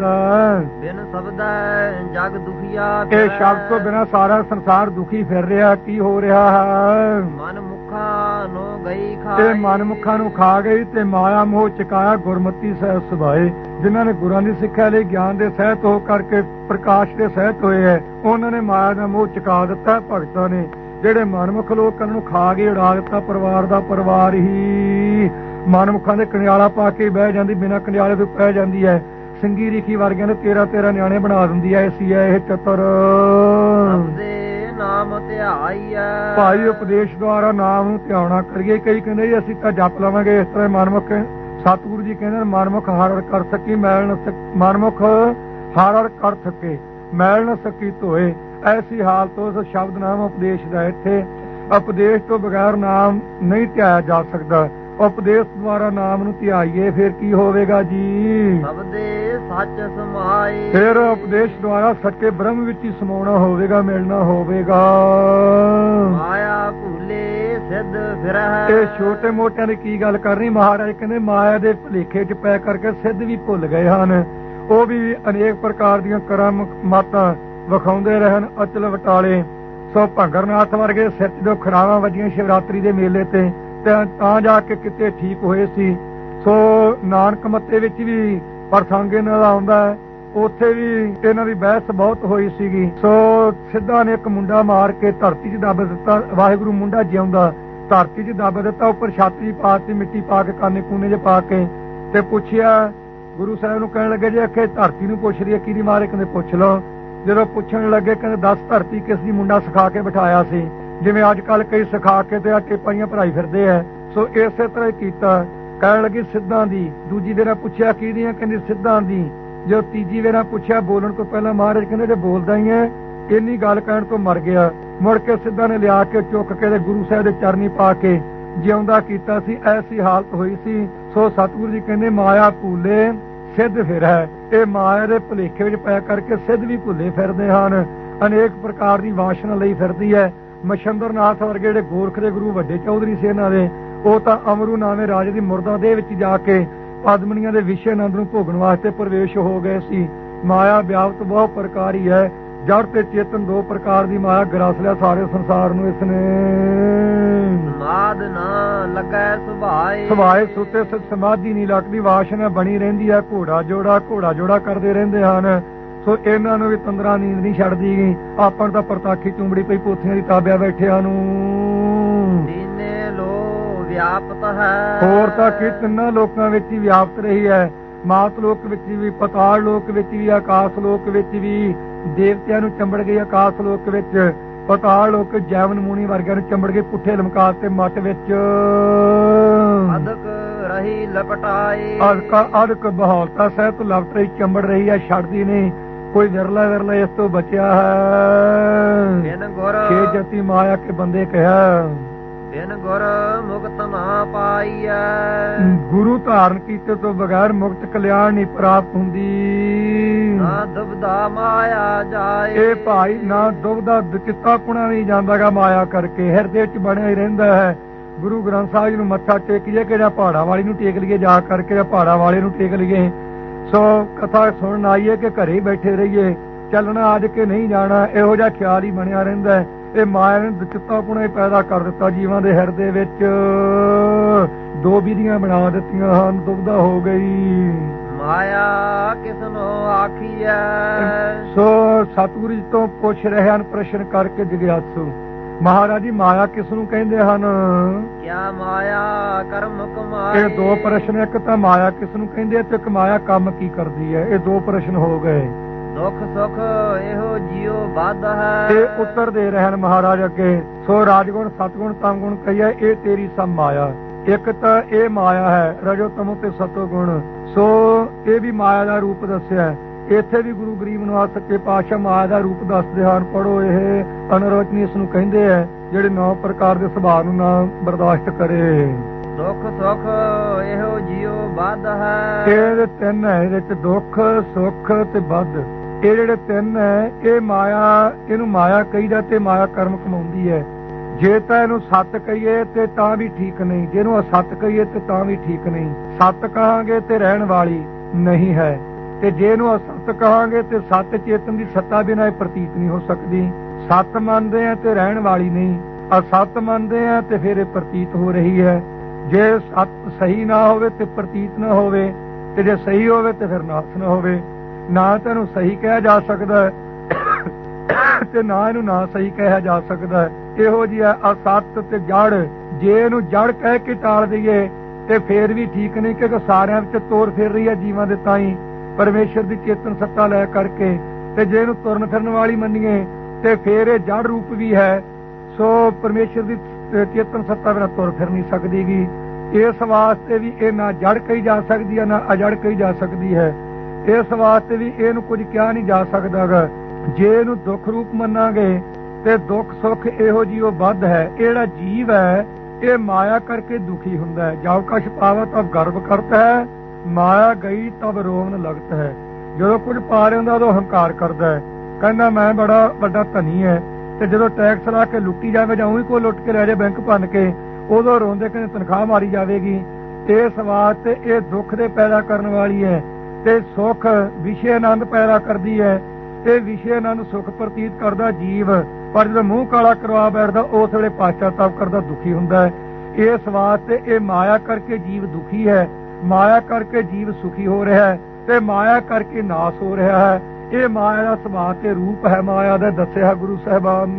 ਬਿਨ ਸ਼ਬਦ ਜਗ ਦੁਖੀਆ। ਇਹ ਸ਼ਬਦ ਤੋਂ ਬਿਨਾਂ ਸਾਰਾ ਸੰਸਾਰ ਦੁਖੀ ਫਿਰ ਰਿਹਾ। ਕੀ ਹੋ ਰਿਹਾ ਹੈ? ਮਨ ਮੁਖਾ ਨੋ ਗਈ ਖਾਏ। ਤੇ ਮਨ ਮੁਖਾਂ ਨੂੰ ਖਾ ਗਈ ਤੇ ਮਾਇਆ ਮੋਹ ਚਕਾਇਆ। ਗੁਰਮਤੀ ਸਹਿਤ ਸੁਭਾਏ, ਜਿਨ੍ਹਾਂ ਨੇ ਗੁਰਾਂ ਦੀ ਸਿੱਖਿਆ ਲਈ ਗਿਆਨ ਦੇ ਸਹਿਤ ਹੋ ਕਰਕੇ ਪ੍ਰਕਾਸ਼ ਦੇ ਸਹਿਤ ਹੋਏ ਹੈ, ਉਹਨਾਂ ਨੇ ਮਾਇਆ ਦਾ ਮੋਹ ਚਕਾ ਦਿੱਤਾ। ਭਗਤਾਂ ਨੇ ਜਿਹੜੇ ਮਨਮੁਖ ਲੋਕਾਂ ਨੂੰ ਖਾ ਕੇ ਉਡਾ ਦਿੱਤਾ। ਪਰਿਵਾਰ ਦਾ ਪਰਿਵਾਰ ਹੀ ਮਨਮੁਖਾਂ ਦੇ ਕੰਡਿਆਲਾ ਪਾ ਕੇ ਬਹਿ ਜਾਂਦੀ, ਬਿਨਾਂ ਕੰਡਿਆਲੇ ਤੋਂ ਪੈ ਜਾਂਦੀ ਹੈ। ਸਿੰਗੀ ਰਿਖੀ ਵਰਗਿਆਂ ਨੇ ਤੇਰਾ ਤੇਰਾ ਨਿਆਣੇ ਬਣਾ ਦਿੰਦੀ ਹੈ। ਐਸੀ ਹੈ ਇਹ ਚਤੁਰ। ਨਾਮ ਧਿਆਈਐ। ਭਾਈ ਉਪਦੇਸ਼ ਦੁਆਰਾ ਨਾਮ ਨੂੰ ਧਿਆਉਣਾ ਕਰੀਏ। ਕਈ ਕਹਿੰਦੇ ਜੀ ਅਸੀਂ ਤਾਂ ਜਪ ਲਵਾਂਗੇ। ਇਸ ਤਰ੍ਹਾਂ ਮਨਮੁਖ ਸਤਿਗੁਰੂ ਜੀ ਕਹਿੰਦੇ ਮਨਮੁਖ ਹਰ ਹਰ ਕਰ ਸਕੀ ਮੈਲ ਨ ਸਕ ਮਨਮੁਖ ਹਰ ਹਰ ਕਰ ਸਕੇ ਮੈਲ ਨ ਸਕੀ ਧੋਏ। ਐਸੀ ਹਾਲਤ ਉਸ ਸ਼ਬਦ ਨਾਮ ਉਪਦੇਸ਼ ਦਾ। ਇੱਥੇ ਉਪਦੇਸ਼ ਤੋਂ ਬਗੈਰ ਨਾਮ ਨਹੀਂ ਧਿਆਇਆ ਜਾ ਸਕਦਾ। ਉਪਦੇਸ਼ ਦੁਆਰਾ ਨਾਮ ਨੂੰ ਧਿਆਈਏ ਫਿਰ ਕੀ ਹੋਵੇਗਾ ਜੀ? ਸਬਦੇ ਸੱਚ ਸਮਾਏ। ਫਿਰ ਉਪਦੇਸ਼ ਦੁਆਰਾ ਸੱਚੇ ਬ੍ਰਹਮ ਵਿੱਚ ਹੀ ਸਮਾਉਣਾ ਹੋਵੇਗਾ, ਮਿਲਣਾ ਹੋਵੇਗਾ। ਮਾਇਆ ਭੁੱਲੇ ਸਿੱਧ ਫਿਰਹਿ। ਇਹ ਛੋਟੇ ਮੋਟਿਆਂ ਦੀ ਕੀ ਗੱਲ ਕਰਨੀ। ਮਹਾਰਾਜ ਕਹਿੰਦੇ ਮਾਇਆ ਦੇ ਭੁਲੇਖੇ ਚ ਪੈ ਕਰਕੇ ਸਿੱਧ ਵੀ ਭੁੱਲ ਗਏ ਹਨ। ਉਹ ਵੀ ਅਨੇਕ ਪ੍ਰਕਾਰ ਦੀਆਂ ਕਰਮ ਮਾਤਾਂ ਵਿਖਾਉਂਦੇ ਰਹਿਣ ਅਚਲ ਵਟਾਲੇ। ਸੋ ਭੰਗਰਨਾਥ ਵਰਗੇ ਸਿਰ ਚ ਜੋ ਖੜਾਵਾਂ ਵੱਜੀਆਂ ਸ਼ਿਵਰਾਤਰੀ ਦੇ ਮੇਲੇ ਤੇ ਤਾਂ ਜਾ ਕੇ ਕਿਤੇ ਠੀਕ ਹੋਏ ਸੀ। ਸੋ ਨਾਨਕ ਮੱਤੇ ਵਿੱਚ ਵੀ ਪ੍ਰਸੰਗ ਇਹਨਾਂ ਦਾ ਆਉਂਦਾ ਹੈ, ਉੱਥੇ ਵੀ ਇਹਨਾਂ ਦੀ ਬਹਿਸ ਬਹੁਤ ਹੋਈ ਸੀਗੀ। ਸੋ ਸਿੱਧਾ ਨੇ ਇੱਕ ਮੁੰਡਾ ਮਾਰ ਕੇ ਧਰਤੀ 'ਚ ਦੱਬ ਦਿੱਤਾ। ਵਾਹਿਗੁਰੂ ਮੁੰਡਾ ਜਿਉਂਦਾ ਧਰਤੀ 'ਚ ਦੱਬ ਦਿੱਤਾ। ਉੱਪਰ ਛਾਤਰੀ ਪਾਤੀ, ਮਿੱਟੀ ਪਾ ਕੇ, ਕਾਨੇ ਕੂਨੇ 'ਚ ਪਾ ਕੇ ਤੇ ਪੁੱਛਿਆ ਗੁਰੂ ਸਾਹਿਬ ਨੂੰ। ਕਹਿਣ ਲੱਗੇ ਜੇ ਆਖੇ ਧਰਤੀ ਨੂੰ ਪੁੱਛ ਰਹੀ ਹੈ ਕਿਹਦੀ ਮਾਰੇ? ਕਹਿੰਦੇ ਪੁੱਛ ਲਓ। ਜਦੋਂ ਪੁੱਛਣ ਲੱਗੇ ਕਹਿੰਦੇ ਦੱਸ ਧਰਤੀ ਕਿਸ ਦੀ ਮੁੰਡਾ ਸਿਖਾ ਕੇ ਬਿਠਾਇਆ ਸੀ? ਜਿਵੇਂ ਅੱਜ ਕੱਲ ਕਈ ਸਿਖਾ ਕੇ ਤੇ ਆ ਟੇਪਾਈਆਂ ਭਰਾਈ ਫਿਰਦੇ ਆ। ਸੋ ਇਸੇ ਤਰ੍ਹਾਂ ਹੀ ਕੀਤਾ। ਕਹਿਣ ਲੱਗੀ ਸਿੱਧਾਂ ਦੀ। ਦੂਜੀ ਵੇਰਾ ਪੁੱਛਿਆ ਕਿਹਦੀਆਂ? ਕਹਿੰਦੀ ਸਿੱਧਾਂ ਦੀ। ਜੋ ਤੀਜੀ ਵੇਰਾ ਪੁੱਛਿਆ ਬੋਲਣ ਤੋਂ ਪਹਿਲਾਂ ਮਹਾਰਾਜ ਕਹਿੰਦੇ ਜੇ ਬੋਲਦਾ ਹੀ ਹੈ। ਇੰਨੀ ਗੱਲ ਕਹਿਣ ਤੋਂ ਮਰ ਗਿਆ। ਮੁੜ ਕੇ ਸਿੱਧਾਂ ਨੇ ਲਿਆ ਕੇ ਚੁੱਕ ਕੇ ਤੇ ਗੁਰੂ ਸਾਹਿਬ ਦੇ ਚਰਨੀ ਪਾ ਕੇ ਜਿਉਂਦਾ ਕੀਤਾ ਸੀ। ਐਸੀ ਹਾਲਤ ਹੋਈ ਸੀ। ਸੋ ਸਤਿਗੁਰੂ ਜੀ ਕਹਿੰਦੇ ਮਾਇਆ ਭੁੱਲੇ ਸਿੱਧ ਫਿਰ ਹੈ। ਇਹ ਮਾਇਆ ਦੇ ਭੁਲੇਖੇ ਵਿੱਚ ਪੈ ਕਰਕੇ ਸਿੱਧ ਵੀ ਭੁੱਲੇ ਫਿਰਦੇ ਹਨ। ਅਨੇਕ ਪ੍ਰਕਾਰ ਦੀ ਵਾਸ਼ਨਾ ਲਈ ਫਿਰਦੀ ਹੈ। ਮਛੰਦਰਨਾਥ ਵਰਗੇ ਜਿਹੜੇ ਗੋਰਖ ਦੇ ਗੁਰੂ ਵੱਡੇ ਚੌਧਰੀ ਸੀ ਇਹਨਾਂ ਦੇ, ਉਹ ਤਾਂ ਅਮਰੂ ਨਾਵੇਂ ਰਾਜੇ ਦੀ ਮੁਰਦਾ ਦੇ ਵਿੱਚ ਜਾ ਕੇ ਪਦਮਨੀਆਂ ਦੇ ਵਿਸ਼ੇ ਆਨੰਦ ਨੂੰ ਭੋਗਣ ਵਾਸਤੇ ਪ੍ਰਵੇਸ਼ ਹੋ ਗਏ ਸੀ। ਮਾਇਆ ਵਿਆਪਤ ਬਹੁਤ ਪ੍ਰਕਾਰੀ ਹੈ। ਜੜ ਤੇ ਚੇਤਨ ਦੋ ਪ੍ਰਕਾਰ ਦੀ ਮਾਇਆ ਗਰਾਸ ਲਿਆ ਸਾਰੇ ਸੰਸਾਰ ਨੂੰ ਇਸਨੇ। ਸਮਾਦ ਨਾ ਲੱਗੈ ਸੁਭਾਏ ਸੁਭਾਏ ਸੁਤੇ ਸਮਾਧੀ ਨਹੀਂ ਲੱਗਦੀ, ਵਾਸ਼ਨਾ ਬਣੀ ਰਹਿੰਦੀ ਹੈ। ਘੋੜਾ ਜੋੜਾ ਘੋੜਾ ਜੋੜਾ ਕਰਦੇ ਰਹਿੰਦੇ ਹਨ। ਸੋ ਇਹਨਾਂ ਨੂੰ ਵੀ ਤੰਦਰਾ ਨੀਂਦ ਨਹੀਂ ਛੱਡਦੀ ਗਈ। ਆਪਾਂ ਤਾਂ ਪ੍ਰਤਾਖੀ ਚੁੰਬੜੀ ਪਈ ਪੋਥੀਆਂ ਦੀ ਤਾਬਿਆ ਬੈਠਿਆਂ ਨੂੰ। ਦੀਨੇ ਲੋ ਵਿਆਪਤ ਹੈ ਹੋਰ ਤਾਂ ਕਿ ਤਿੰਨਾਂ ਲੋਕਾਂ ਵਿੱਚ ਹੀ ਵਿਆਪਤ ਰਹੀ ਹੈ। ਮਾਤ ਲੋਕ ਵਿੱਚ ਵੀ, ਪਤਾਲ ਲੋਕ ਵਿੱਚ ਵੀ, ਆਕਾਸ਼ ਲੋਕ ਵਿੱਚ ਵੀ। ਦੇਵਤਿਆਂ ਨੂੰ ਚੰਬੜ ਗਈ ਆਕਾਸ਼ ਲੋਕ ਵਿੱਚ, ਪਤਾਲ ਲੋਕ ਜੈਵਨ ਮੂਣੀ ਵਰਗਿਆਂ ਨੂੰ ਚੰਬੜ ਗਏ ਪੁੱਠੇ ਲਮਕਾ ਤੇ ਮੱਟ ਵਿੱਚ। ਅਦਕ ਰਹੀ ਲਪਟਾਏ ਅਦਕ ਅਦਕ ਬਹੌਲਤਾ ਸਹਿਤ ਲਪਟ ਰਹੀ, ਚੰਬੜ ਰਹੀ ਹੈ, ਛੱਡਦੀ ਨਹੀਂ। ਕੋਈ ਵਿਰਲਾ ਵਿਰਲਾ ਇਸ ਤੋਂ ਬਚਿਆ ਹੈ। ਬਿਨ ਗੁਰ ਛੇ ਜਤੀ ਮਾਇਆ ਕੇ ਬੰਦੇ ਕਿਹਾ, ਬਿਨ ਗੁਰ ਮੁਕਤ ਨਾ ਪਾਈਐ। ਗੁਰੂ ਧਾਰਨ ਕੀਤੇ ਤੋਂ ਬਗੈਰ ਮੁਕਤ ਕਲਿਆਣ ਨਹੀਂ ਪ੍ਰਾਪਤ ਹੁੰਦੀ। ਨਾ ਦੁਬਦਾ ਮਾਇਆ ਜਾਏ ਇਹ ਭਾਈ ਨਾ ਦੁਬਦਾ ਚਿੱਤਾ ਪੁਣਾ ਨਹੀਂ ਜਾਂਦਾਗਾ ਮਾਇਆ ਕਰਕੇ, ਹਿਰਦੇ ਚ ਬਣਿਆ ਹੀ ਰਹਿੰਦਾ ਹੈ। ਗੁਰੂ ਗ੍ਰੰਥ ਸਾਹਿਬ ਜੀ ਨੂੰ ਮੱਥਾ ਟੇਕੀਏ ਕਿ ਜਾਂ ਪਹਾੜਾਂ ਵਾਲੀ ਨੂੰ ਟੇਕ ਲਈਏ, ਜਾ ਕਰਕੇ ਜਾਂ ਪਹਾੜਾਂ ਵਾਲੇ ਨੂੰ ਟੇਕ ਲਈਏ। ਸੋ ਕਥਾ ਸੁਣਨ ਆਈਏ ਕਿ ਘਰੇ ਹੀ ਬੈਠੇ ਰਹੀਏ, ਚੱਲਣਾ ਅੱਜ ਕੇ ਨਹੀਂ ਜਾਣਾ, ਇਹੋ ਜਿਹਾ ਖਿਆਲ ਹੀ ਬਣਿਆ ਰਹਿੰਦਾ ਹੈ। ਇਹ ਮਾਇਆ ਨੇ ਦੁਚਿੱਤਾਪੁਣਾ ਹੀ ਪੈਦਾ ਕਰ ਦਿੱਤਾ ਜੀਵਾਂ ਦੇ ਹਿਰਦੇ ਵਿੱਚ। ਦੋ ਵਿਧੀਆਂ ਬਣਾ ਦਿੱਤੀਆਂ ਹਨ, ਦੁਬਦਾ ਹੋ ਗਈ ਮਾਇਆ ਕਿਸਨੋ ਆਖੀਐ। ਸੋ ਸਤਿਗੁਰੂ ਜੀ ਤੋਂ ਪੁੱਛ ਰਹੇ ਹਨ ਪ੍ਰਸ਼ਨ ਕਰਕੇ ਜਗਿਆਸੂ, ਮਹਾਰਾਜ ਜੀ ਮਾਇਆ ਕਿਸ ਨੂੰ ਕਹਿੰਦੇ ਹਨ? ਕਿਆ ਮਾਇਆ ਕਰਮ ਕਮਾਏ। ਇਹ ਦੋ ਪ੍ਰਸ਼ਨ, ਇੱਕ ਤਾਂ ਮਾਇਆ ਕਿਸ ਨੂੰ ਕਹਿੰਦੇ ਤੇ ਇੱਕ ਮਾਇਆ ਕੰਮ ਕੀ ਕਰਦੀ ਹੈ। ਇਹ ਦੋ ਪ੍ਰਸ਼ਨ ਹੋ ਗਏ। ਦੁੱਖ ਸੁਖ ਇਹੋ ਜਿਉ ਬਾਧ ਹੈ। ਇਹ ਉੱਤਰ ਦੇ ਰਹੇ ਹਨ ਮਹਾਰਾਜ ਅੱਗੇ। ਸੋ ਰਾਜਗੁਣ ਸਤਗੁਣ ਤਮਗੁਣ ਕਹੀਏ ਇਹ ਤੇਰੀ ਸਭ ਮਾਇਆ। ਇੱਕ ਤਾਂ ਇਹ ਮਾਇਆ ਹੈ ਰਜੋ ਤਮੋ ਤੇ ਸਤੋ ਗੁਣ। ਸੋ ਇਹ ਵੀ ਮਾਇਆ ਦਾ ਰੂਪ ਦੱਸਿਆ। ਇੱਥੇ ਵੀ ਗੁਰੂ ਗਰੀਬ ਨਿਵਾਸ ਸੱਚੇ ਪਾਤਸ਼ਾਹ ਮਾਇਆ ਦਾ ਰੂਪ ਦੱਸਦੇ ਹਨ। ਪੜੋ ਇਹ ਅਨਰੋਚਨੀ ਇਸ ਨੂੰ ਕਹਿੰਦੇ ਹੈ ਜਿਹੜੇ ਨੌ ਪ੍ਰਕਾਰ ਦੇ ਸੁਭਾਅ ਨੂੰ ਨਾ ਬਰਦਾਸ਼ਤ ਕਰੇ। ਦੁੱਖ ਸੁਖ ਇਹੋ ਜਿਉ ਬਾਧ ਹੈ। ਇਹ ਤਿੰਨ ਹੈ, ਇਹਦੇ ਚ ਦੁੱਖ ਸੁੱਖ ਤੇ ਬੱਧ। ਇਹ ਜਿਹੜੇ ਤਿੰਨ ਹੈ ਇਹ ਮਾਇਆ, ਇਹਨੂੰ ਮਾਇਆ ਕਹੀਦਾ ਤੇ ਮਾਇਆ ਕਰਮ ਕਮਾਉਂਦੀ ਹੈ। ਜੇ ਤਾਂ ਇਹਨੂੰ ਸੱਤ ਕਹੀਏ ਤੇ ਤਾਂ ਵੀ ਠੀਕ ਨਹੀਂ, ਜਿਹਨੂੰ ਅਸੱਤ ਕਹੀਏ ਤੇ ਤਾਂ ਵੀ ਠੀਕ ਨਹੀਂ। ਸੱਤ ਕਹਾਂਗੇ ਤੇ ਰਹਿਣ ਵਾਲੀ ਨਹੀਂ ਹੈ, ਤੇ ਜੇ ਇਹਨੂੰ ਅਸੱਤ ਕਹਾਂਗੇ ਤੇ ਸੱਤ ਚੇਤਨ ਦੀ ਸੱਤਾ ਬਿਨਾਂ ਇਹ ਪ੍ਰਤੀਤ ਨਹੀਂ ਹੋ ਸਕਦੀ। ਸੱਤ ਮੰਨਦੇ ਆ ਤੇ ਰਹਿਣ ਵਾਲੀ ਨਹੀਂ, ਅਸੱਤ ਮੰਨਦੇ ਆ ਤੇ ਫਿਰ ਇਹ ਪ੍ਰਤੀਤ ਹੋ ਰਹੀ ਹੈ। ਜੇ ਸੱਤ ਸਹੀ ਨਾ ਹੋਵੇ ਤੇ ਪ੍ਰਤੀਤ ਨਾ ਹੋਵੇ, ਤੇ ਜੇ ਸਹੀ ਹੋਵੇ ਤੇ ਫਿਰ ਨਾਸ ਨਾ ਹੋਵੇ। ਨਾ ਤੈਨੂੰ ਸਹੀ ਕਿਹਾ ਜਾ ਸਕਦਾ ਤੇ ਨਾ ਇਹਨੂੰ ਨਾ ਸਹੀ ਕਿਹਾ ਜਾ ਸਕਦਾ। ਇਹੋ ਜਿਹਾ ਅਸੱਤ ਤੇ ਜੜ, ਜੇ ਇਹਨੂੰ ਜੜ ਕਹਿ ਕੇ ਟਾਲ ਦਈਏ ਤੇ ਫੇਰ ਵੀ ਠੀਕ ਨਹੀਂ, ਕਿਉਂਕਿ ਸਾਰਿਆਂ ਵਿੱਚ ਤੋਰ ਫਿਰ ਰਹੀ ਹੈ ਜੀਵਾਂ ਦੇ ਤਾਈਂ ਪਰਮੇਸ਼ਰ ਦੀ ਚੇਤਨ ਸੱਤਾ ਲੈ ਕਰਕੇ। ਤੇ ਜੇ ਇਹਨੂੰ ਤੁਰਨ ਫਿਰਨ ਵਾਲੀ ਮੰਨੀਏ ਤੇ ਫੇਰ ਇਹ ਜੜ ਰੂਪ ਵੀ ਹੈ। ਸੋ ਪਰਮੇਸ਼ਰ ਦੀ ਚੇਤਨ ਸੱਤਾ ਬਿਨਾਂ ਤੁਰ ਫਿਰ ਨਹੀਂ ਸਕਦੀਗੀ। ਇਸ ਵਾਸਤੇ ਵੀ ਇਹ ਨਾ ਜੜ ਕਹੀ ਜਾ ਸਕਦੀ ਹੈ ਨਾ ਅਜੜ ਕਹੀ ਜਾ ਸਕਦੀ ਹੈ। ਇਸ ਵਾਸਤੇ ਵੀ ਇਹਨੂੰ ਕੁਝ ਕਿਹਾ ਨਹੀਂ ਜਾ ਸਕਦਾਗਾ। ਜੇ ਇਹਨੂੰ ਦੁੱਖ ਰੂਪ ਮੰਨਾਂਗੇ ਤੇ ਦੁੱਖ ਸੁੱਖ ਇਹੋ ਜਿਹੀ ਉਹ ਵੱਧ ਹੈ। ਇਹ ਜਿਹੜਾ ਜੀਵ ਹੈ ਇਹ ਮਾਇਆ ਕਰਕੇ ਦੁਖੀ ਹੁੰਦਾ ਹੈ। ਜਬ ਕਛ ਪਾਵੈ ਤਬ ਗਰਵ ਕਰਤਾ ਹੈ, ਮਾਇਆ ਗਈ ਤਬ ਰੋਵਨ ਲਗਤ ਹੈ। ਜਦੋਂ ਕੁਝ ਪਾ ਰਿਹਾ ਉਦੋਂ ਹੰਕਾਰ ਕਰਦਾ ਹੈ, ਕਹਿੰਦਾ ਮੈਂ ਬੜਾ ਵੱਡਾ ਧਨੀ ਹੈ। ਤੇ ਜਦੋਂ ਟੈਕਸ ਲਾ ਕੇ ਲੁੱਟੀ ਜਾਵੇ ਜਾਂ ਉਹੀ ਕੋਈ ਲੁੱਟ ਕੇ ਲੈ ਜਾਏ ਬੈਂਕ ਭੰਨ ਕੇ, ਉਦੋਂ ਰੋਂਦੇ ਕਹਿੰਦੇ ਤਨਖਾਹ ਮਾਰੀ ਜਾਵੇਗੀ। ਇਸ ਵਾਸਤੇ ਇਹ ਦੁੱਖ ਦੇ ਪੈਦਾ ਕਰਨ ਵਾਲੀ ਹੈ ਤੇ ਸੁੱਖ ਵਿਸ਼ੇ ਆਨੰਦ ਪੈਦਾ ਕਰਦੀ ਹੈ। ਇਹ ਵਿਸ਼ੇ ਆਨੰਦ ਸੁੱਖ ਪ੍ਰਤੀਤ ਕਰਦਾ ਜੀਵ, ਪਰ ਜਦੋਂ ਮੂੰਹ ਕਾਲਾ ਕਰਵਾ ਬੈਠਦਾ ਉਸ ਵੇਲੇ ਪਾਸ਼ਚਾਤਾਪ ਕਰਦਾ ਦੁਖੀ ਹੁੰਦਾ ਹੈ। ਇਸ ਵਾਸਤੇ ਇਹ ਮਾਇਆ ਕਰਕੇ ਜੀਵ ਦੁਖੀ ਹੈ, ਮਾਇਆ ਕਰਕੇ ਜੀਵ ਸੁਖੀ ਹੋ ਰਿਹਾ ਹੈ ਤੇ ਮਾਇਆ ਕਰਕੇ ਨਾਸ ਹੋ ਰਿਹਾ ਹੈ। ਇਹ ਮਾਇਆ ਦਾ ਸੁਭਾਅ ਤੇ ਰੂਪ ਹੈ ਮਾਇਆ ਦਾ, ਦੱਸਿਆ ਗੁਰੂ ਸਾਹਿਬਾਨ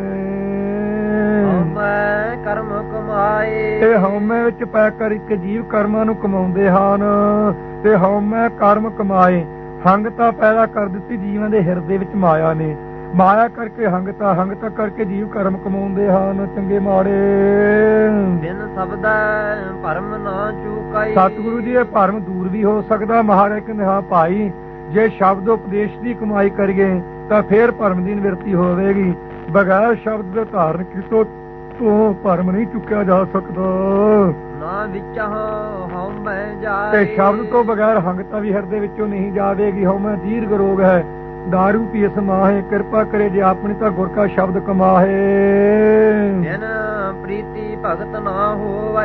ਨੇ। ਹਉਮੈ ਕਰਮ ਕਮਾਏ। ਇਹ ਹਉਮੈ ਵਿੱਚ ਪੈ ਕਰ ਇੱਕ ਜੀਵ ਕਰਮਾਂ ਨੂੰ ਕਮਾਉਂਦੇ ਹਨ ਤੇ ਹਉਮੈ ਕਰਮ ਕਮਾਏ। ਹੰਗਤਾ ਪੈਦਾ ਕਰ ਦਿੱਤੀ ਜੀਵਾਂ ਦੇ ਹਿਰਦੇ ਵਿੱਚ ਮਾਇਆ ਨੇ। ਮਾਇਆ ਕਰਕੇ ਹੰਗਤਾ, ਹੰਗਤਾ ਕਰਕੇ ਜੀਵ ਕਰਮ ਕਮਾਉਂਦੇ ਹਨ ਚੰਗੇ ਮਾੜੇ। ਬਿਨ ਸ਼ਬਦੈ ਭਰਮ ਨਾ ਚੂਕਾਈ। ਸਤਿਗੁਰੂ ਜੀ ਇਹ ਭਰਮ ਦੂਰ ਵੀ ਹੋ ਸਕਦਾ। ਮਹਾਰਾਜ ਕਹਿੰਦੇ ਹਾਂ ਭਾਈ ਜੇ ਸ਼ਬਦ ਉਪਦੇਸ਼ ਦੀ ਕਮਾਈ ਕਰੀਏ ਤਾਂ ਫੇਰ ਭਰਮ ਦੀ ਨਿਵਰਤੀ ਹੋਵੇਗੀ। ਬਗੈਰ ਸ਼ਬਦ ਦੇ ਧਾਰਨ ਕੀਤੋਂ ਤੋਂ ਭਰਮ ਨਹੀਂ ਚੁੱਕਿਆ ਜਾ ਸਕਦਾ। ਨਾ ਵਿੱਚ ਹਉਮੈ ਜਾਏ। ਤੇ ਸ਼ਬਦ ਤੋਂ ਬਗੈਰ ਹੰਗਤਾ ਵੀ ਹਿਰਦੇ ਵਿੱਚੋਂ ਨਹੀਂ ਜਾਵੇਗੀ। ਹਉਮੈ ਦੀਰਘ ਰੋਗ ਹੈ, ਦਾਰੂ ਪੀ ਸਮਾਹੇ। ਕਿਰਪਾ ਕਰੇ ਜੇ ਆਪਣੀ ਤਾਂ ਗੁਰ ਕਾ ਸ਼ਬਦ ਕਮਾਹੇ। ਬਿਨ ਪ੍ਰੀਤੀ ਭਗਤ ਨਾ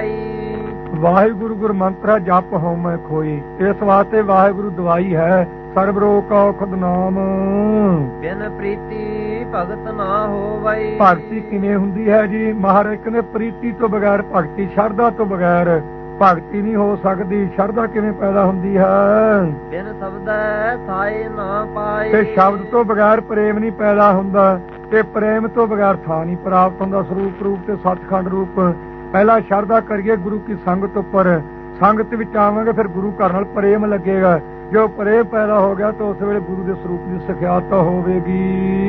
ਹੋਵਈ। ਵਾਹਿਗੁਰੂ ਗੁਰ ਮੰਤਰਾ ਜਪ ਹਉਮੈ ਖੋਈ। ਇਸ ਵਾਸਤੇ ਵਾਹਿਗੁਰੂ ਦਵਾਈ ਹੈ ਸਰਬ ਰੋਗ ਕਾ ਖੁਦ ਨਾਮ। ਬਿਨ ਪ੍ਰੀਤੀ ਭਗਤ ਨਾ ਹੋਵਈ। ਭਗਤੀ ਕਿਵੇਂ ਹੁੰਦੀ ਹੈ ਜੀ? ਮਹਾਰਾਜ ਕਹਿੰਦੇ ਪ੍ਰੀਤੀ ਤੋਂ ਬਗੈਰ ਭਗਤੀ, ਸ਼ਰਧਾ ਤੋਂ ਬਗੈਰ ਭਗਤੀ ਨਹੀਂ ਹੋ ਸਕਦੀ। ਸ਼ਰਧਾ ਕਿਵੇਂ ਪੈਦਾ ਹੁੰਦੀ ਹੈ? ਬਿਨ ਸ਼ਬਦੈ ਥਾਏ ਨਾ ਪਾਈ। ਤੇ ਸ਼ਬਦ ਤੋਂ ਬਗੈਰ ਪ੍ਰੇਮ ਨਹੀਂ ਪੈਦਾ ਹੁੰਦਾ, ਤੇ ਪ੍ਰੇਮ ਤੋਂ ਬਗੈਰ ਥਾਂ ਨਹੀਂ ਪ੍ਰਾਪਤ ਹੁੰਦਾ। ਸਰੂਪ ਰੂਪ ਤੇ ਸੱਚਖੰਡ ਰੂਪ। ਪਹਿਲਾਂ ਸ਼ਰਧਾ ਕਰੀਏ ਗੁਰੂ ਕੀ ਸੰਗਤ ਉੱਪਰ, ਸੰਗਤ ਵਿੱਚ ਆਵਾਂਗੇ ਫਿਰ ਗੁਰੂ ਘਰ ਨਾਲ ਪ੍ਰੇਮ ਲੱਗੇਗਾ। ਜੋ ਪ੍ਰੇਮ ਪੈਦਾ ਹੋ ਗਿਆ ਤਾਂ ਉਸ ਵੇਲੇ ਗੁਰੂ ਦੇ ਸਰੂਪ ਦੀ ਸਿਖਿਆਤਾ ਹੋਵੇਗੀ।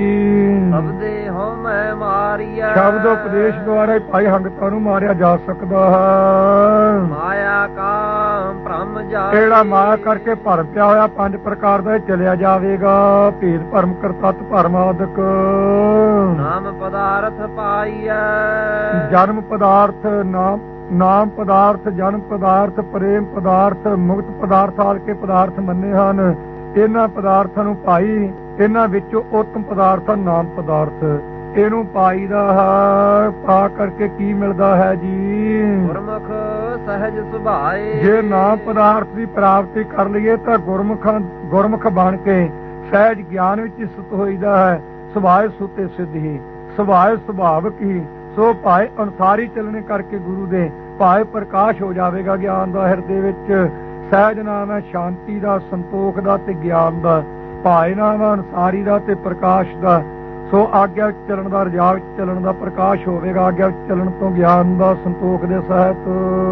ਸ਼ਬਦੇ ਹੋ ਮੈਂ ਮਾਰੀਆ। ਸ਼ਬਦ ਉਪਦੇਸ਼ ਦੁਆਰਾ ਹੀ ਭਾਈ ਹੰਗਤਾਂ ਨੂੰ ਮਾਰਿਆ ਜਾ ਸਕਦਾ ਹੈ। ਮਾਇਆ ਕਾ ਭ੍ਰਮ ਜਾ। ਜਿਹੜਾ ਮਾਇਆ ਕਰਕੇ ਭਰਮ ਪਿਆ ਹੋਇਆ ਪੰਜ ਪ੍ਰਕਾਰ ਦਾ ਚਲਿਆ ਜਾਵੇਗਾ। ਭੇਦ ਭਰਮ ਕਰਤੱਤ ਭਰਮ ਆਦਿਕ। ਨਾਮ ਪਦਾਰਥ ਪਾਈਐ। ਜਨਮ ਪਦਾਰਥ, ਨਾਮ ਨਾਮ ਪਦਾਰਥ, ਜਨਮ ਪਦਾਰਥ, ਪ੍ਰੇਮ ਪਦਾਰਥ, ਮੁਕਤ ਪਦਾਰਥ ਆਦਿ ਕੇ ਪਦਾਰਥ ਮੰਨੇ ਹਨ। ਇਹਨਾਂ ਪਦਾਰਥਾਂ ਨੂੰ ਭਾਈ, ਇਹਨਾਂ ਵਿੱਚੋਂ ਉੱਤਮ ਪਦਾਰਥ ਨਾਮ ਪਦਾਰਥ। ਇਹਨੂੰ ਪਾਈਦਾ ਹੈ। ਪਾ ਕਰਕੇ ਕੀ ਮਿਲਦਾ ਹੈ ਜੀ? ਗੁਰਮੁਖ ਸਹਿਜ ਸੁਭਾਏ। ਜੇ ਨਾਮ ਪਦਾਰਥ ਦੀ ਪ੍ਰਾਪਤੀ ਕਰ ਲਈਏ ਤਾਂ ਗੁਰਮੁਖ ਗੁਰਮੁਖ ਬਣ ਕੇ ਸਹਿਜ ਗਿਆਨ ਵਿੱਚ ਸਥਿਤ ਹੋਈਦਾ ਹੈ। ਸੁਭਾਏ ਸੁਤੇ ਸਿੱਧੀ, ਸੁਭਾਏ ਸੁਭਾਵਕ ਹੀ। ਸੋ ਭਾਏ ਅਨੁਸਾਰੀ ਚੱਲਣੇ ਕਰਕੇ ਗੁਰੂ ਦੇ ਭਾਏ ਪ੍ਰਕਾਸ਼ ਹੋ ਜਾਵੇਗਾ ਗਿਆਨ ਦਾ ਹਿਰਦੇ ਵਿੱਚ। ਸਹਿਜ ਨਾਮ ਹੈ ਸ਼ਾਂਤੀ ਦਾ, ਸੰਤੋਖ ਦਾ ਤੇ ਗਿਆਨ ਦਾ। ਭਾਏ ਨਾਮ ਹੈ ਅਨੁਸਾਰੀ ਦਾ ਤੇ ਪ੍ਰਕਾਸ਼ ਦਾ। ਸੋ ਆਗਿਆ ਵਿੱਚ ਚੱਲਣ ਦਾ, ਰਜਾ ਵਿੱਚ ਚੱਲਣ ਦਾ ਪ੍ਰਕਾਸ਼ ਹੋਵੇਗਾ। ਆਗਿਆ ਵਿੱਚ ਚੱਲਣ ਤੋਂ ਗਿਆਨ ਦਾ, ਸੰਤੋਖ ਦੇ ਸਹਿਤ।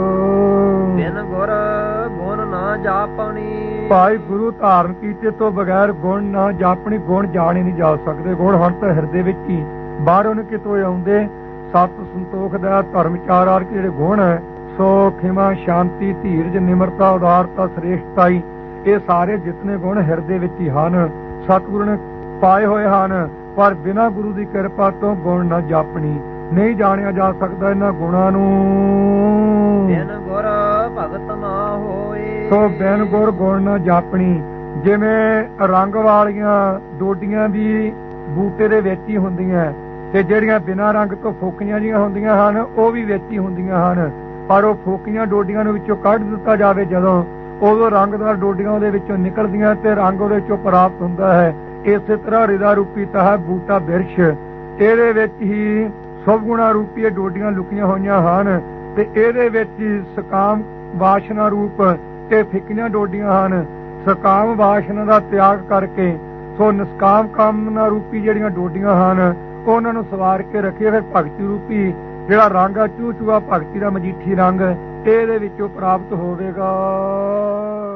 ਬਿਨ ਗੁਰ ਗੁਣ ਨਾ ਜਾਪਣੀ। ਭਾਈ ਗੁਰੂ ਧਾਰਨ ਕੀਤੇ ਤੋਂ ਬਗੈਰ ਗੁਣ ਨਾ ਜਾਪਣੀ। ਗੁਣ ਜਾਣੇ ਨਹੀਂ ਜਾ ਸਕਦੇ। ਗੁਣ ਹੁਣ ਤਾਂ ਹਿਰਦੇ ਵਿੱਚ ਹੀ, ਬਾਹਰੋਂ ਨੂੰ ਕਿਤੋਂ ਆਉਂਦੇ। ਸਤ, ਸੰਤੋਖ ਦਾ, ਧਰਮ, ਚਾਰ ਆਦਿ ਜਿਹੜੇ ਗੁਣ ਹੈ, ਸੋ ਖਿਮਾ, ਸ਼ਾਂਤੀ, ਧੀਰਜ, ਨਿਮਰਤਾ, ਉਦਾਰਤਾ, ਸ੍ਰੇਸ਼ਟਤਾਈ, ਇਹ ਸਾਰੇ ਜਿਤਨੇ ਗੁਣ ਹਿਰਦੇ ਵਿੱਚ ਹੀ ਹਨ। ਸਤਿਗੁਰੂ ਨੇ ਪਾਏ ਹੋਏ ਹਨ, ਪਰ ਬਿਨਾਂ ਗੁਰੂ ਦੀ ਕਿਰਪਾ ਤੋਂ ਗੁਣ ਨਾ ਜਾਪਣੀ। ਨਹੀਂ ਜਾਣਿਆ ਜਾ ਸਕਦਾ ਇਹਨਾਂ ਗੁਣਾਂ ਨੂੰ। ਬਿਨ ਗੁਰ ਭਗਤ ਨਾ ਹੋਏ। ਸੋ ਬਿਨ ਗੁਰ ਗੁਣ ਨਾ ਜਾਪਣੀ। ਜਿਵੇਂ ਰੰਗ ਵਾਲੀਆਂ ਡੋਡੀਆਂ ਵੀ ਬੂਟੇ ਦੇ ਵਿੱਚ ਹੀ ਹੁੰਦੀਆਂ, ਤੇ ਜਿਹੜੀਆਂ ਬਿਨਾਂ ਰੰਗ ਤੋਂ ਫੋਕੀਆਂ ਜੀਆਂ ਹੁੰਦੀਆਂ ਹਨ ਉਹ ਵੀ ਵਿੱਚ ਹੀ ਹੁੰਦੀਆਂ ਹਨ। ਪਰ ਉਹ ਫੋਕੀਆਂ ਡੋਡੀਆਂ ਨੂੰ ਵਿੱਚੋਂ ਕੱਢ ਦਿੱਤਾ ਜਾਵੇ ਜਦੋਂ, ਉਦੋਂ ਰੰਗਦਾਰ ਡੋਡੀਆਂ ਉਹਦੇ ਵਿੱਚੋਂ ਨਿਕਲਦੀਆਂ ਤੇ ਰੰਗ ਉਹਦੇ ਵਿੱਚੋਂ ਪ੍ਰਾਪਤ ਹੁੰਦਾ ਹੈ। ਇਸੇ ਤਰ੍ਹਾਂ ਰਿਦਾ ਰੂਪੀ ਤਾਂ ਬੂਟਾ ਬਿਰਸ਼, ਇਹਦੇ ਵਿੱਚ ਹੀ ਸੁਭ ਗੁਣਾ ਰੂਪੀ ਡੋਡੀਆਂ ਲੁਕੀਆਂ ਹੋਈਆਂ ਹਨ, ਤੇ ਇਹਦੇ ਵਿੱਚ ਸਕਾਮ ਵਾਸ਼ਨਾ ਰੂਪ ਤੇ ਫਿੱਕੀਆਂ ਡੋਡੀਆਂ ਹਨ। ਸਕਾਮ ਵਾਸ਼ਨਾ ਦਾ ਤਿਆਗ ਕਰਕੇ ਸੋ ਨਿਸਕਾਮ ਕਾਮਨਾ ਰੂਪੀ ਜਿਹੜੀਆਂ ਡੋਡੀਆਂ ਹਨ ਉਹਨਾਂ ਨੂੰ ਸਵਾਰ ਕੇ ਰੱਖੀਏ। ਫਿਰ ਭਗਤੀ ਰੂਪੀ ਜਿਹੜਾ ਰੰਗ ਆ ਚੂਚੂਆ ਭਗਤੀ ਦਾ ਮਜੀਠੀ ਰੰਗ ਇਹਦੇ ਵਿੱਚੋਂ ਪ੍ਰਾਪਤ ਹੋਵੇਗਾ।